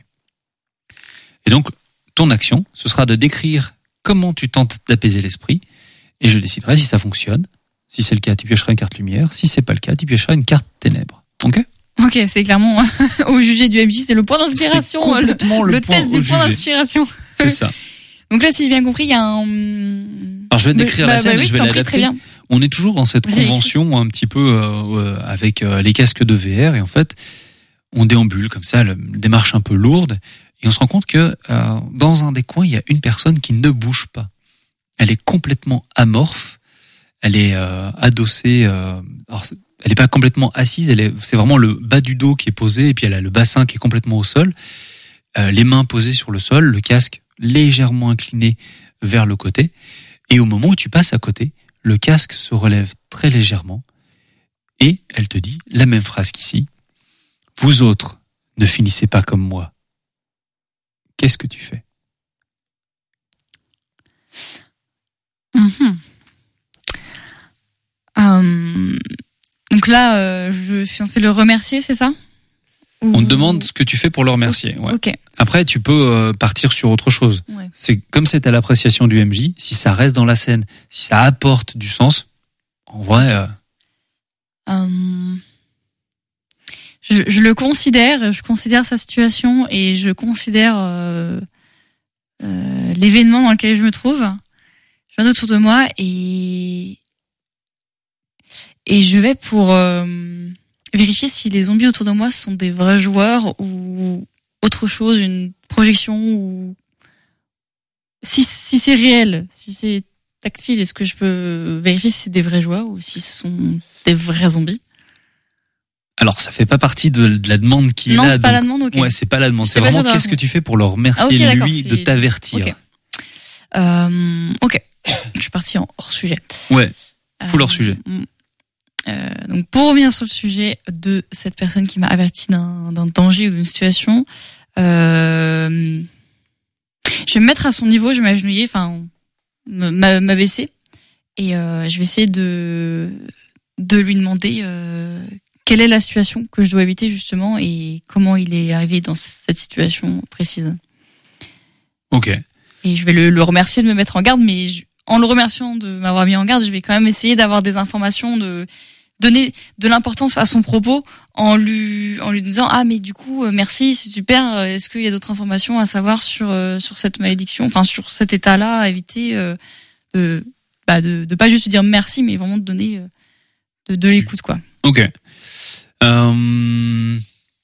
Et donc, ton action, ce sera de décrire comment tu tentes d'apaiser l'esprit, et je déciderai si ça fonctionne. Si c'est le cas, tu piocheras une carte lumière. Si c'est pas le cas, tu piocheras une carte ténèbres. Ok? Ok, c'est clairement au jugé du MJ, c'est le point d'inspiration, c'est complètement le test du point d'inspiration. C'est ça. Donc là, si j'ai bien compris, il y a un... Alors je vais décrire la scène, oui, je vais l'adapter. On est toujours dans cette convention un petit peu avec les casques de VR, et en fait, on déambule comme ça, démarche un peu lourde, et on se rend compte que dans un des coins, il y a une personne qui ne bouge pas. Elle est complètement amorphe, elle est adossée, alors elle n'est pas complètement assise, c'est vraiment le bas du dos qui est posé, et puis elle a le bassin qui est complètement au sol, les mains posées sur le sol, le casque légèrement incliné vers le côté, et au moment où tu passes à côté, le casque se relève très légèrement, et elle te dit la même phrase qu'ici. Vous autres, ne finissez pas comme moi. Qu'est-ce que tu fais? Donc là, je suis censée le remercier, c'est ça? On te demande ce que tu fais pour le remercier. Ouais. Okay. Après, tu peux partir sur autre chose. Ouais. C'est comme c'est à l'appréciation du MJ. Si ça reste dans la scène, si ça apporte du sens, en vrai. Je le considère. Je considère sa situation et je considère l'événement dans lequel je me trouve. Je regarde autour de moi et je vais pour vérifier si les zombies autour de moi sont des vrais joueurs ou autre chose, une projection, ou si c'est réel, si c'est tactile, est-ce que je peux vérifier si c'est des vrais joueurs ou si ce sont des vrais zombies? Alors, ça fait pas partie de la demande qu'il a. Non, c'est pas la demande, ok. Ouais, c'est pas la demande. C'est vraiment qu'est-ce que tu fais pour le remercier, lui, de t'avertir. Ok. Je suis partie en hors sujet. Ouais. Full hors sujet. Donc pour revenir sur le sujet de cette personne qui m'a averti d'un danger ou d'une situation, je vais me mettre à son niveau, je vais m'agenouiller, enfin m'abaisser, et je vais essayer de lui demander quelle est la situation que je dois éviter justement et comment il est arrivé dans cette situation précise. Ok. Et je vais le remercier de me mettre en garde, mais en le remerciant de m'avoir mis en garde, je vais quand même essayer d'avoir des informations, de donner de l'importance à son propos en lui disant mais du coup merci, c'est super, est-ce qu'il y a d'autres informations à savoir sur cette malédiction, enfin sur cet état-là à éviter, de pas juste dire merci, mais vraiment de donner de l'écoute, quoi. Ok. Je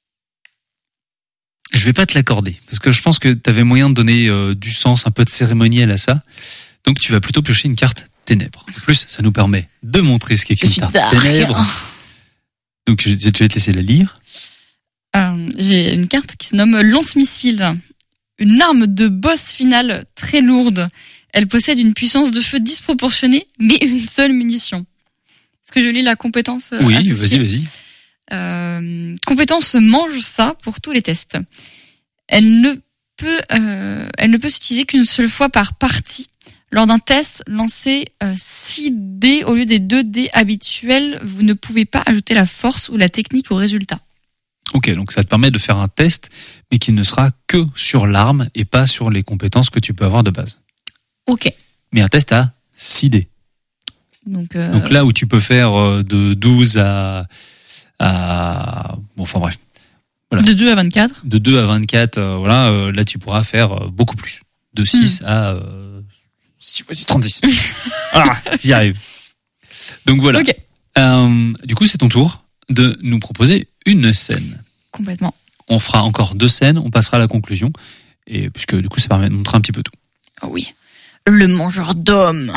vais pas te l'accorder parce que je pense que tu avais moyen de donner du sens, un peu de cérémoniel à ça. Donc tu vas plutôt piocher une carte ténèbres. En plus, ça nous permet de montrer ce qu'est une carte ténèbres. Donc je vais te laisser la lire. J'ai une carte qui se nomme lance-missile. une arme de boss finale très lourde. Elle possède une puissance de feu disproportionnée, mais une seule munition. Est-ce que je lis la compétence Oui, associée ? vas-y. Compétence mange ça pour tous les tests. Elle ne peut s'utiliser qu'une seule fois par partie. Lors d'un test, lancez 6 dés au lieu des 2 dés habituels. Vous ne pouvez pas ajouter la force ou la technique au résultat. Ok, donc ça te permet de faire un test, mais qui ne sera que sur l'arme et pas sur les compétences que tu peux avoir de base. Ok. Mais un test à 6 dés. Donc là où tu peux faire de 12 à... Bon, enfin bref. Voilà. De 2 à 24. De 2 à 24, là tu pourras faire beaucoup plus. De 6 à 6 fois 6, 36. Ah, j'y arrive. Donc voilà. Okay. Du coup, c'est ton tour de nous proposer une scène. Complètement. On fera encore 2 scènes, on passera à la conclusion. Et puisque du coup, ça permet de montrer un petit peu tout. Oh oui. Le mangeur d'hommes.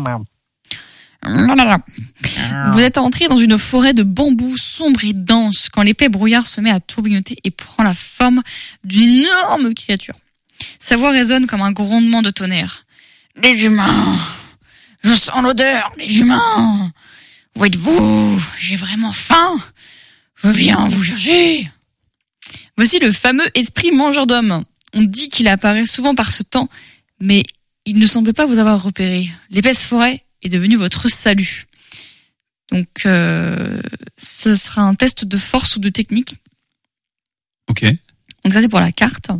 Vous êtes entré dans une forêt de bambous sombre et dense quand l'épais brouillard se met à tourbillonner et prend la forme d'une énorme créature. Sa voix résonne comme un grondement de tonnerre. Les humains, je sens l'odeur, les humains. Où êtes-vous? J'ai vraiment faim. Je viens vous chercher. Voici le fameux esprit mangeur d'hommes. On dit qu'il apparaît souvent par ce temps, mais il ne semble pas vous avoir repéré. L'épaisse forêt est devenue votre salut. Donc, ce sera un test de force ou de technique. Ok. Donc ça, c'est pour la carte.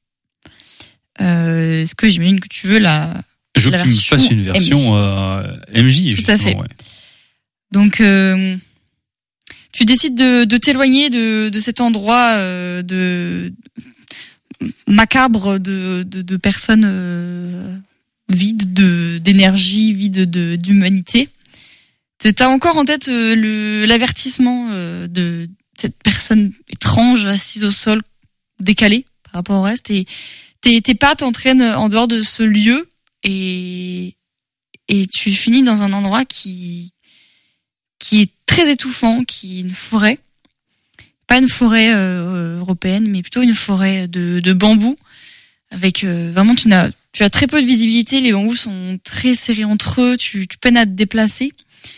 Est-ce que j'imagine que tu veux la Je veux que tu me fasses une version MJ. Tout à fait. Ouais. Donc, tu décides de t'éloigner de cet endroit de macabre de personnes vides d'énergie, vides d'humanité. T'as encore en tête l'avertissement de cette personne étrange assise au sol, décalée par rapport au reste, et tes pas t'entraînent en dehors de ce lieu et tu finis dans un endroit qui est très étouffant, qui est une forêt, pas une forêt européenne, mais plutôt une forêt de bambous, avec vraiment tu as très peu de visibilité, les bambous sont très serrés entre eux, tu peines à te déplacer.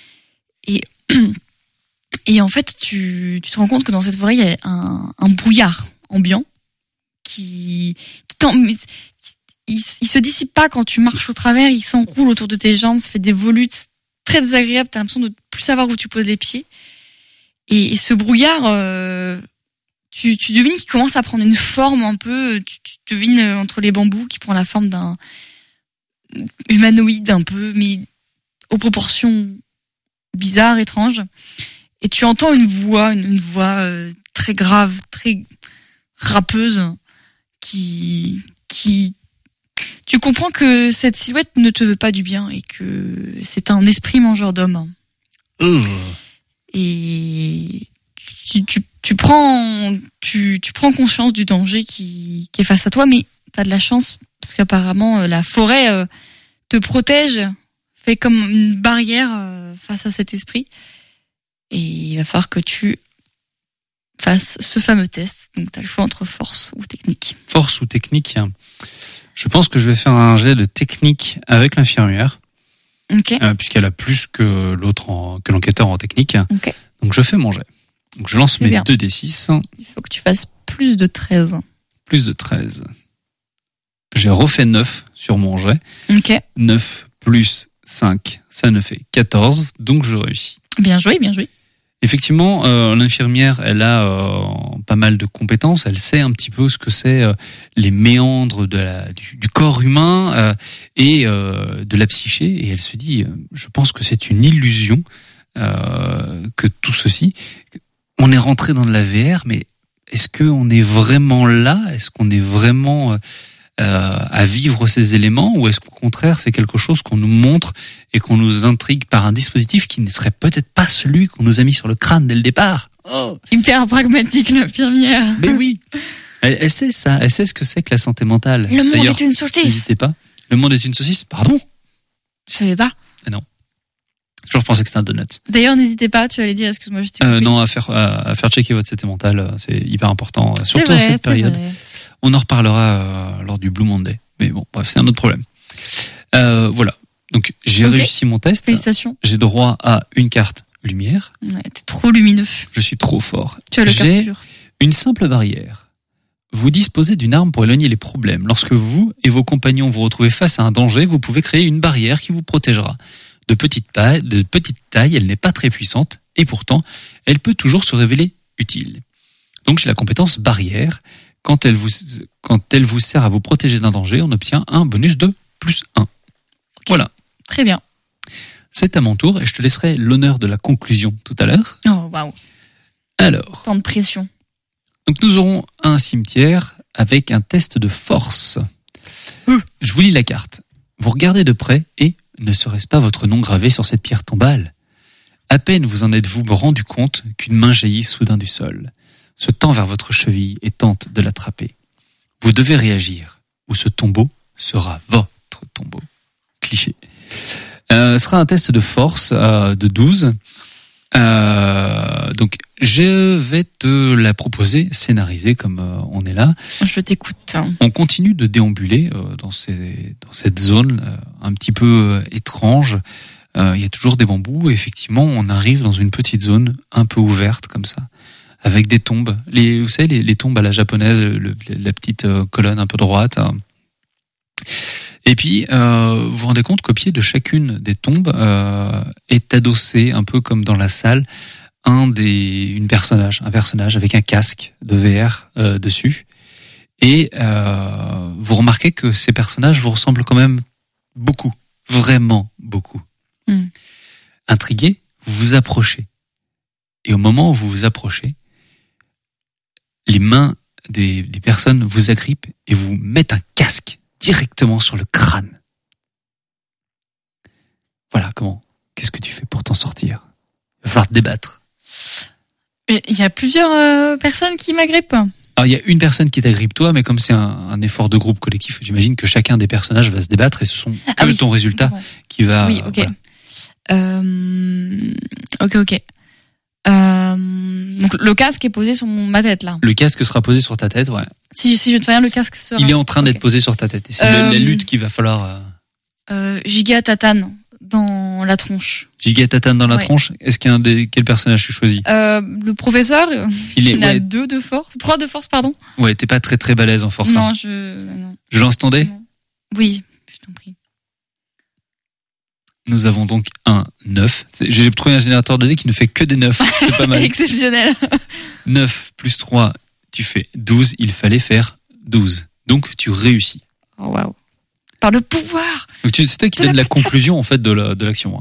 Et en fait, tu te rends compte que dans cette forêt, il y a un brouillard ambiant il se dissipe pas quand tu marches au travers, il s'enroule autour de tes jambes, ça fait des volutes très désagréables, t'as l'impression de plus savoir où tu poses les pieds. Et ce brouillard, tu devines qu'il commence à prendre une forme un peu, tu devines entre les bambous qui prend la forme d'un humanoïde un peu, mais aux proportions bizarres, étranges. Et tu entends une voix très grave, très râpeuse, qui tu comprends que cette silhouette ne te veut pas du bien et que c'est un esprit mangeur d'hommes. Et tu prends conscience du danger qui est face à toi, mais t'as de la chance parce qu'apparemment la forêt te protège, fait comme une barrière face à cet esprit. Et il va falloir que tu fasses ce fameux test. Donc, tu as le choix entre force ou technique. Force ou technique. Je pense que je vais faire un jet de technique avec l'infirmière. Okay. Puisqu'elle a plus que que l'enquêteur en technique. Okay. Donc, je fais mon jet. Donc, je lance mes 2d6. Il faut que tu fasses plus de 13. Plus de 13. J'ai refait 9 sur mon jet. Okay. 9 plus 5, ça ne fait 14. Donc, je réussis. Bien joué, bien joué. Effectivement, l'infirmière, elle a pas mal de compétences. Elle sait un petit peu ce que c'est les méandres du corps humain et de la psyché. Et elle se dit, je pense que c'est une illusion que tout ceci. On est rentré dans de la VR, mais est-ce qu'on est vraiment là? Est-ce qu'on est vraiment à vivre ces éléments, ou est-ce qu'au contraire c'est quelque chose qu'on nous montre et qu'on nous intrigue par un dispositif qui ne serait peut-être pas celui qu'on nous a mis sur le crâne dès le départ? Hyper pragmatique, l'infirmière. Mais oui, elle sait ça, elle sait ce que c'est que la santé mentale. Le monde est une saucisse. N'hésitez pas. Le monde est une saucisse, pardon? Tu savais pas? Ah non. J'ai toujours pensé que c'était un donut. D'ailleurs, n'hésitez pas, tu allais dire, excuse-moi, je t'ai coupé. Non, à faire checker votre santé mentale, c'est hyper important, surtout en cette période. On en reparlera lors du Blue Monday. Mais bon, bref, c'est un autre problème. Voilà. Donc, j'ai réussi mon test. Félicitations. J'ai droit à une carte lumière. Ouais, t'es trop lumineux. Je suis trop fort. Tu as le cœur pur. Une simple barrière. Vous disposez d'une arme pour éloigner les problèmes. Lorsque vous et vos compagnons vous retrouvez face à un danger, vous pouvez créer une barrière qui vous protégera. De petite taille, elle n'est pas très puissante et pourtant, elle peut toujours se révéler utile. Donc, j'ai la compétence barrière. Quand elle vous sert à vous protéger d'un danger, on obtient un bonus de +1. Okay. Voilà. Très bien. C'est à mon tour et je te laisserai l'honneur de la conclusion tout à l'heure. Oh, waouh. Alors. Tant de pression. Donc, nous aurons un cimetière avec un test de force. Je vous lis la carte. Vous regardez de près et ne serait-ce pas votre nom gravé sur cette pierre tombale ? À peine vous en êtes-vous rendu compte qu'une main jaillit soudain du sol, se tend vers votre cheville et tente de l'attraper. Vous devez réagir, ou ce tombeau sera votre tombeau. Cliché. Ce sera un test de force de 12. Donc, je vais te la proposer scénarisée comme on est là. Je t'écoute. On continue de déambuler dans cette zone un petit peu étrange. Il y a toujours des bambous et effectivement, on arrive dans une petite zone un peu ouverte comme ça, avec des tombes. Vous savez, les tombes à la japonaise, la petite colonne un peu droite. Et puis, vous vous rendez compte qu'au pied de chacune des tombes est adossé, un peu comme dans la salle, un personnage avec un casque de VR dessus. Et vous remarquez que ces personnages vous ressemblent quand même beaucoup, vraiment beaucoup. Intrigué, vous vous approchez. Et au moment où vous vous approchez, les mains des personnes vous agrippent et vous mettent un casque directement sur le crâne. Voilà, qu'est-ce que tu fais pour t'en sortir ? Il va falloir te débattre. Il y a plusieurs personnes qui m'agrippent. Alors, il y a une personne qui t'agrippe toi, mais comme c'est un effort de groupe collectif, j'imagine que chacun des personnages va se débattre et ce sont que ton résultat qui va... Oui, ok. Voilà. Ok. Donc le casque est posé sur ma tête là. Le casque sera posé sur ta tête, ouais. Si je ne fais rien, le casque sera... Il est en train d'être posé sur ta tête. Et c'est la lutte qu'il va falloir... Giga Tatane dans la tronche. Giga Tatane dans la tronche. Est-ce qu'il y a quel personnage tu choisis ? Le professeur, il a 2 de force. 3 de force, pardon. Ouais, t'es pas très très balèze en force. Non, hein. non. Je lance ton dé ? Oui, je t'en prie. Nous avons donc un 9. J'ai trouvé un générateur de dés qui ne fait que des 9. C'est pas mal. Exceptionnel. 9 plus 3, tu fais 12. Il fallait faire 12. Donc, tu réussis. Oh, waouh. Par le pouvoir. Donc, c'est toi qui donne la conclusion, en fait, de l'action.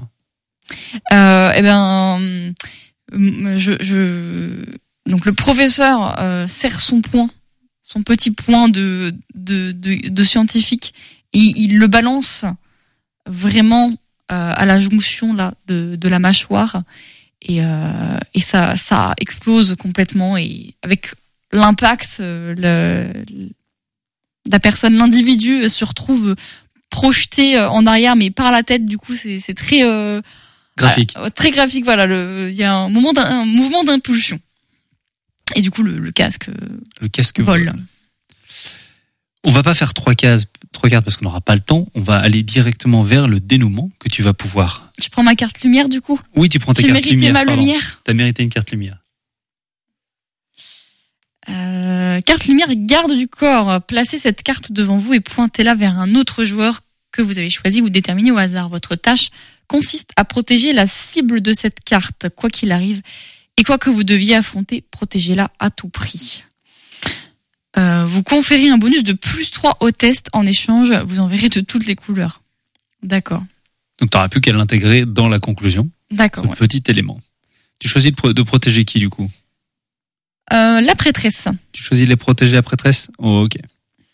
Donc, le professeur serre son petit poing de scientifique et il le balance vraiment à la jonction là de la mâchoire et ça explose complètement et avec l'impact l'individu se retrouve projeté en arrière mais par la tête. Du coup c'est très graphique. Très graphique. Voilà, il y a un mouvement d'impulsion et du coup le casque vole. On va pas faire 3 cartes parce qu'on n'aura pas le temps. On va aller directement vers le dénouement que tu vas pouvoir. Je prends ma carte lumière du coup. Oui, tu prends ta carte lumière. J'ai mérité ma lumière. T'as mérité une carte lumière. Carte lumière, garde du corps. Placez cette carte devant vous et pointez-la vers un autre joueur que vous avez choisi ou déterminé au hasard. Votre tâche consiste à protéger la cible de cette carte, quoi qu'il arrive, et quoi que vous deviez affronter, protégez-la à tout prix. Vous conférez un bonus de +3 au test. En échange, vous en verrez de toutes les couleurs. D'accord. Donc, tu n'auras plus qu'à l'intégrer dans la conclusion. D'accord. Ce petit élément. Tu choisis de protéger qui, du coup ? La prêtresse. Tu choisis de protéger la prêtresse ? Oh, ok.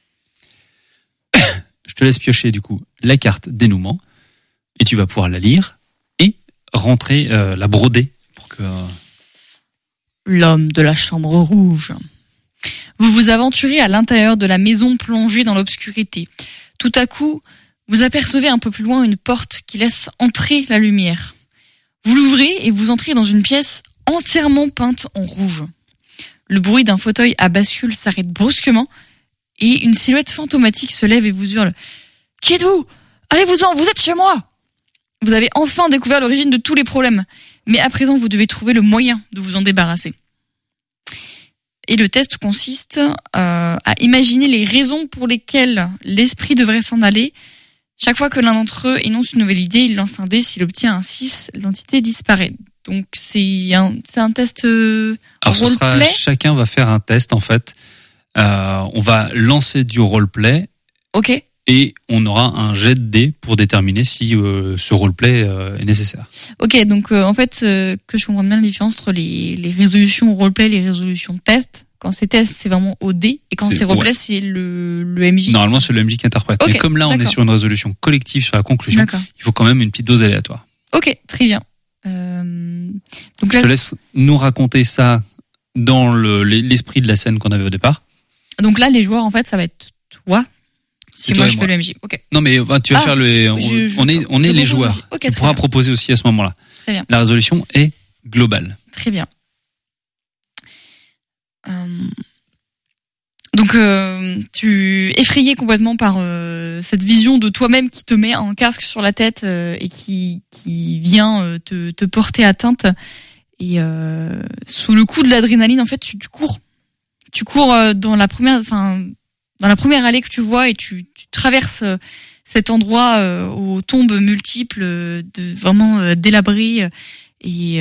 Je te laisse piocher, du coup, la carte dénouement. Et tu vas pouvoir la lire et rentrer, la broder pour que... L'homme de la chambre rouge. Vous vous aventurez à l'intérieur de la maison plongée dans l'obscurité. Tout à coup, vous apercevez un peu plus loin une porte qui laisse entrer la lumière. Vous l'ouvrez et vous entrez dans une pièce entièrement peinte en rouge. Le bruit d'un fauteuil à bascule s'arrête brusquement et une silhouette fantomatique se lève et vous hurle « Qui êtes-vous ? Allez-vous-en, vous êtes chez moi !» Vous avez enfin découvert l'origine de tous les problèmes, mais à présent vous devez trouver le moyen de vous en débarrasser. Et le test consiste à imaginer les raisons pour lesquelles l'esprit devrait s'en aller. Chaque fois que l'un d'entre eux énonce une nouvelle idée, il lance un dé. S'il obtient un 6, l'entité disparaît. Donc c'est un test roleplay. Chacun va faire un test en fait. On va lancer du roleplay. Ok. Et on aura un jet de dés pour déterminer si ce roleplay est nécessaire. Ok, donc en fait, que je comprenne bien la différence entre les résolutions roleplay et les résolutions test. Quand c'est test, c'est vraiment au dé, et quand c'est roleplay, c'est le MJ. Normalement, c'est le MJ qui interprète. Okay, mais comme là, on est sur une résolution collective sur la conclusion, il faut quand même une petite dose aléatoire. Ok, très bien. Donc je te laisse nous raconter ça dans l'esprit de la scène qu'on avait au départ. Donc là, les joueurs, en fait, ça va être toi. Si moi je fais le MJ, ok. Non mais tu vas faire on est les joueurs. Okay, tu pourras proposer aussi à ce moment-là. Très bien. La résolution est globale. Très bien. Donc tu effrayé complètement par cette vision de toi-même qui te met un casque sur la tête et qui vient te porter atteinte, et sous le coup de l'adrénaline en fait tu cours dans la première allée que tu vois, et tu traverses cet endroit aux tombes multiples, vraiment délabrées et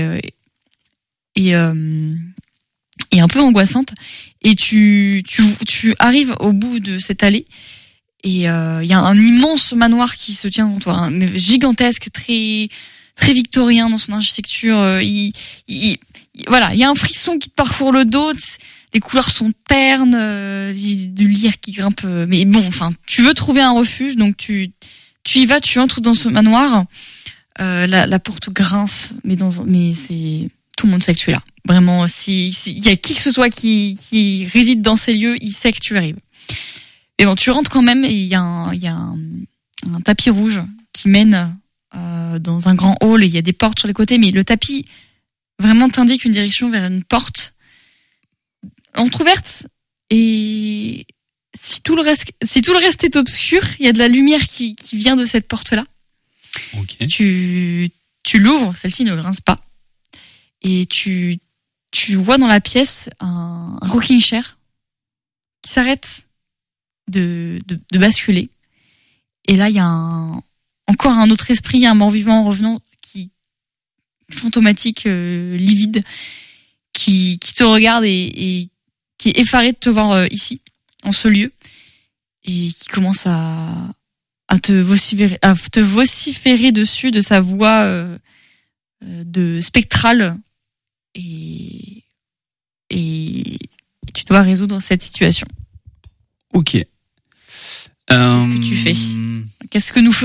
un peu angoissante. Et tu arrives au bout de cette allée, et il y a un immense manoir qui se tient devant toi, gigantesque, très très victorien dans son architecture. Voilà, il y a un frisson qui te parcourt le dos. Les couleurs sont ternes, du lierre qui grimpe. Mais bon, enfin, tu veux trouver un refuge, donc tu y vas, tu entres dans ce manoir. La porte grince, mais c'est tout le monde sait que tu es là. Vraiment, si y a qui que ce soit qui réside dans ces lieux, il sait que tu arrives. Mais bon, tu rentres quand même, et il y a un tapis rouge qui mène dans un grand hall, et il y a des portes sur les côtés, mais le tapis vraiment t'indique une direction vers une porte entrouverte, et si tout le reste est obscur, il y a de la lumière qui vient de cette porte-là. Okay. Tu l'ouvres, celle-ci ne grince pas, et tu vois dans la pièce un rocking chair qui s'arrête de basculer, et là il y a encore un autre esprit, un mort-vivant revenant, fantomatique, livide, qui te regarde et qui est effaré de te voir ici, en ce lieu, et qui commence à te vociférer dessus de sa voix de spectrale, et tu dois résoudre cette situation. Ok. Qu'est-ce que tu fais ? Qu'est-ce que nous faisons ?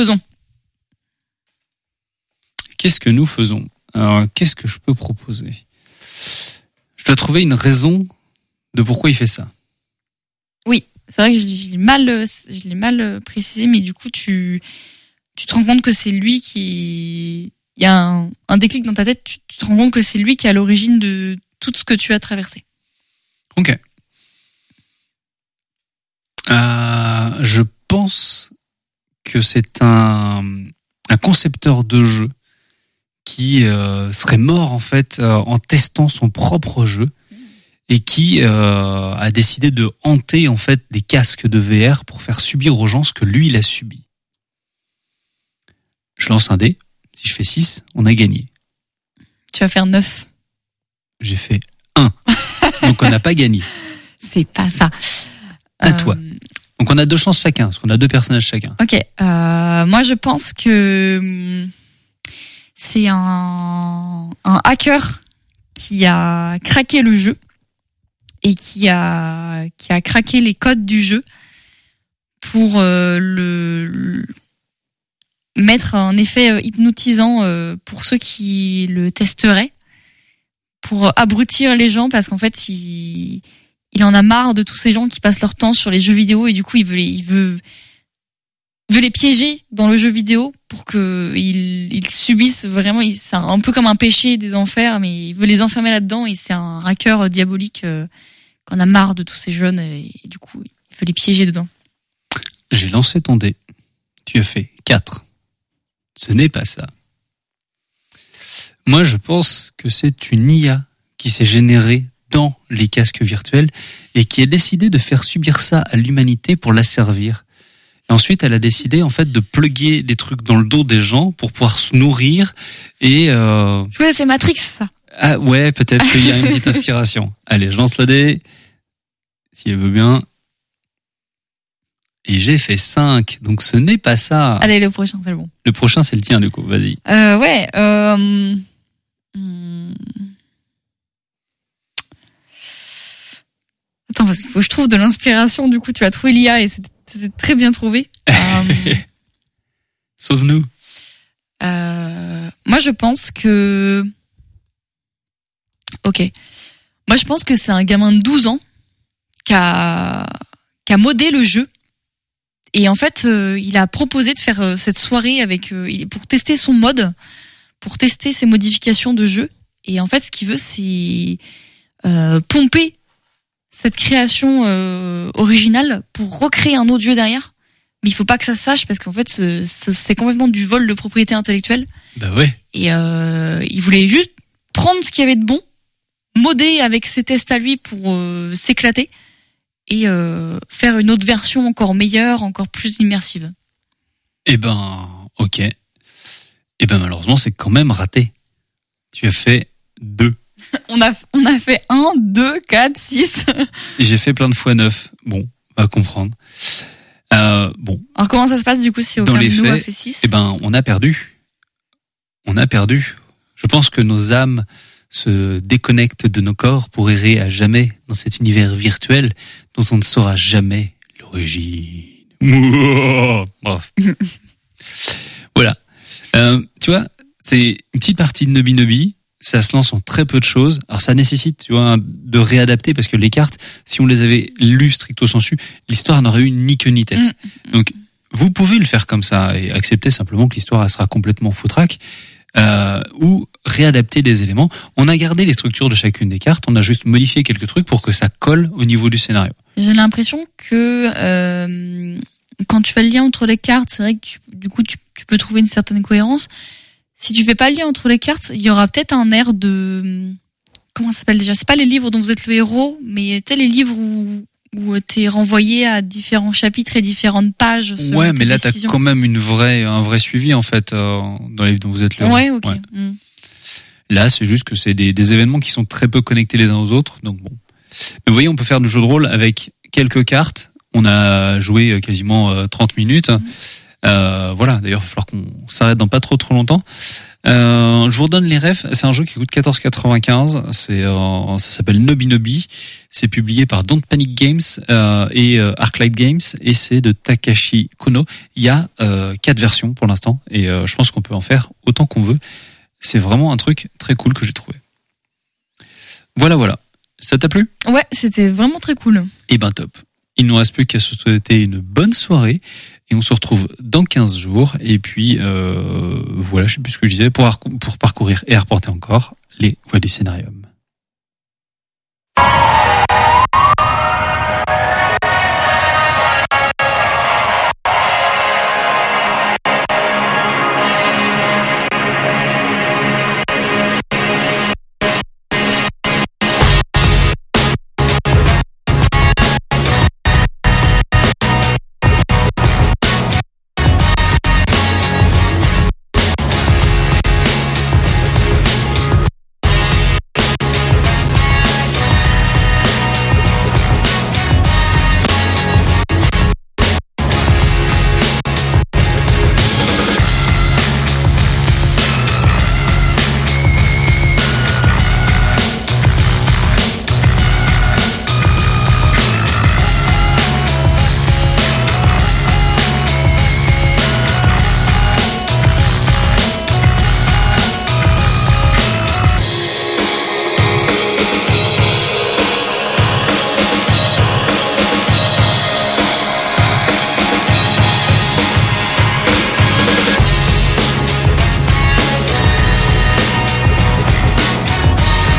Alors, qu'est-ce que je peux proposer ? Je dois trouver une raison de pourquoi il fait ça. Oui, c'est vrai que je l'ai mal précisé, mais du coup, tu te rends compte que c'est lui qui... Il y a un déclic dans ta tête, tu te rends compte que c'est lui qui est à l'origine de tout ce que tu as traversé. Ok. Je pense que c'est un concepteur de jeu qui serait mort en fait en testant son propre jeu, et qui a décidé de hanter en fait des casques de VR pour faire subir aux gens ce que lui il a subi. Je lance un dé. Si je fais 6, on a gagné. Tu vas faire 9. J'ai fait 1. Donc on n'a pas gagné. C'est pas ça. À toi. Donc on a 2 chances chacun, parce qu'on a 2 personnages chacun. Ok. Moi je pense que c'est un hacker qui a craqué le jeu, et qui a craqué les codes du jeu pour le mettre un effet hypnotisant pour ceux qui le testeraient, pour abrutir les gens, parce qu'en fait il en a marre de tous ces gens qui passent leur temps sur les jeux vidéo, et du coup il veut les piéger dans le jeu vidéo pour que ils subissent vraiment. C'est un peu comme un péché des enfers, mais il veut les enfermer là-dedans, et c'est un hacker diabolique qu'on a marre de tous ces jeunes, et du coup Il faut les piéger dedans. J'ai lancé ton dé. Tu as fait 4. Ce n'est pas ça. Moi, je pense que c'est une IA qui s'est générée dans les casques virtuels et qui a décidé de faire subir ça à l'humanité pour l'asservir. Et ensuite, elle a décidé en fait de plugger des trucs dans le dos des gens pour pouvoir se nourrir et... Ouais, c'est Matrix, ça. Ah ouais, peut-être qu'il y a une petite inspiration. Allez, je lance le dé. Si elle veut bien. Et j'ai fait 5, donc ce n'est pas ça. Allez, le prochain, c'est le bon. Le prochain, c'est le tien, du coup, vas-y. Ouais, Attends, parce qu'il faut que je trouve de l'inspiration, du coup, tu as trouvé l'IA et c'était très bien trouvé. Sauve-nous. Moi, je pense que... Ok. Moi, je pense que c'est un gamin de 12 ans qui a modé le jeu. Et en fait, il a proposé de faire cette soirée pour tester son mode, pour tester ses modifications de jeu. Et en fait, ce qu'il veut, c'est pomper cette création originale pour recréer un autre jeu derrière. Mais il faut pas que ça se sache parce qu'en fait, c'est complètement du vol de propriété intellectuelle. Bah ouais. Et il voulait juste prendre ce qu'il y avait de bon, modder avec ses tests à lui pour s'éclater. Et faire une autre version encore meilleure, encore plus immersive. Eh ben, ok. Eh ben, malheureusement, c'est quand même raté. Tu as fait 2. On a fait 1, 2, 4, 6. Et j'ai fait plein de fois 9. Bon, on va comprendre. Bon. Alors, comment ça se passe, du coup, si aucun de nous a fait 6? Eh ben, on a perdu. Je pense que nos âmes se déconnectent de nos corps pour errer à jamais dans cet univers virtuel dont on ne saura jamais l'origine. Bref. Voilà. Tu vois, c'est une petite partie de Nobi Nobi. Ça se lance en très peu de choses. Alors ça nécessite, tu vois, de réadapter parce que les cartes, si on les avait lues stricto sensu, l'histoire n'aurait eu ni queue ni tête. Donc, vous pouvez le faire comme ça et accepter simplement que l'histoire elle sera complètement foutraque. Ou réadapter des éléments. On a gardé les structures de chacune des cartes, on a juste modifié quelques trucs pour que ça colle au niveau du scénario. J'ai l'impression que quand tu fais le lien entre les cartes, c'est vrai que tu peux trouver une certaine cohérence. Si tu fais pas le lien entre les cartes, il y aura peut-être un air de... Comment ça s'appelle déjà? C'est pas les livres dont vous êtes le héros, mais tu sais, les livres où t'es renvoyé à différents chapitres et différentes pages. Ouais, mais là t'as quand même un vrai suivi en fait dans les livres dont vous êtes le héros. Ouais, ok. Ouais. Là, c'est juste que c'est des événements qui sont très peu connectés les uns aux autres, donc bon. Mais vous voyez, on peut faire du jeu de rôle avec quelques cartes. On a joué quasiment 30 minutes. Voilà, d'ailleurs, il va falloir qu'on s'arrête dans pas trop longtemps. Je vous redonne les refs. C'est un jeu qui coûte 14,95. Ça s'appelle Nobi Nobi. C'est publié par Don't Panic Games et Arclight Games et c'est de Takashi Kono. Il y a 4 versions pour l'instant et je pense qu'on peut en faire autant qu'on veut. C'est vraiment un truc très cool que j'ai trouvé. Voilà. Ça t'a plu? Ouais, c'était vraiment très cool. Eh ben top. Il ne nous reste plus qu'à se souhaiter une bonne soirée et on se retrouve dans 15 jours. Et puis, voilà, je sais plus ce que je disais, pour parcourir et reporter encore les voies du scénarium.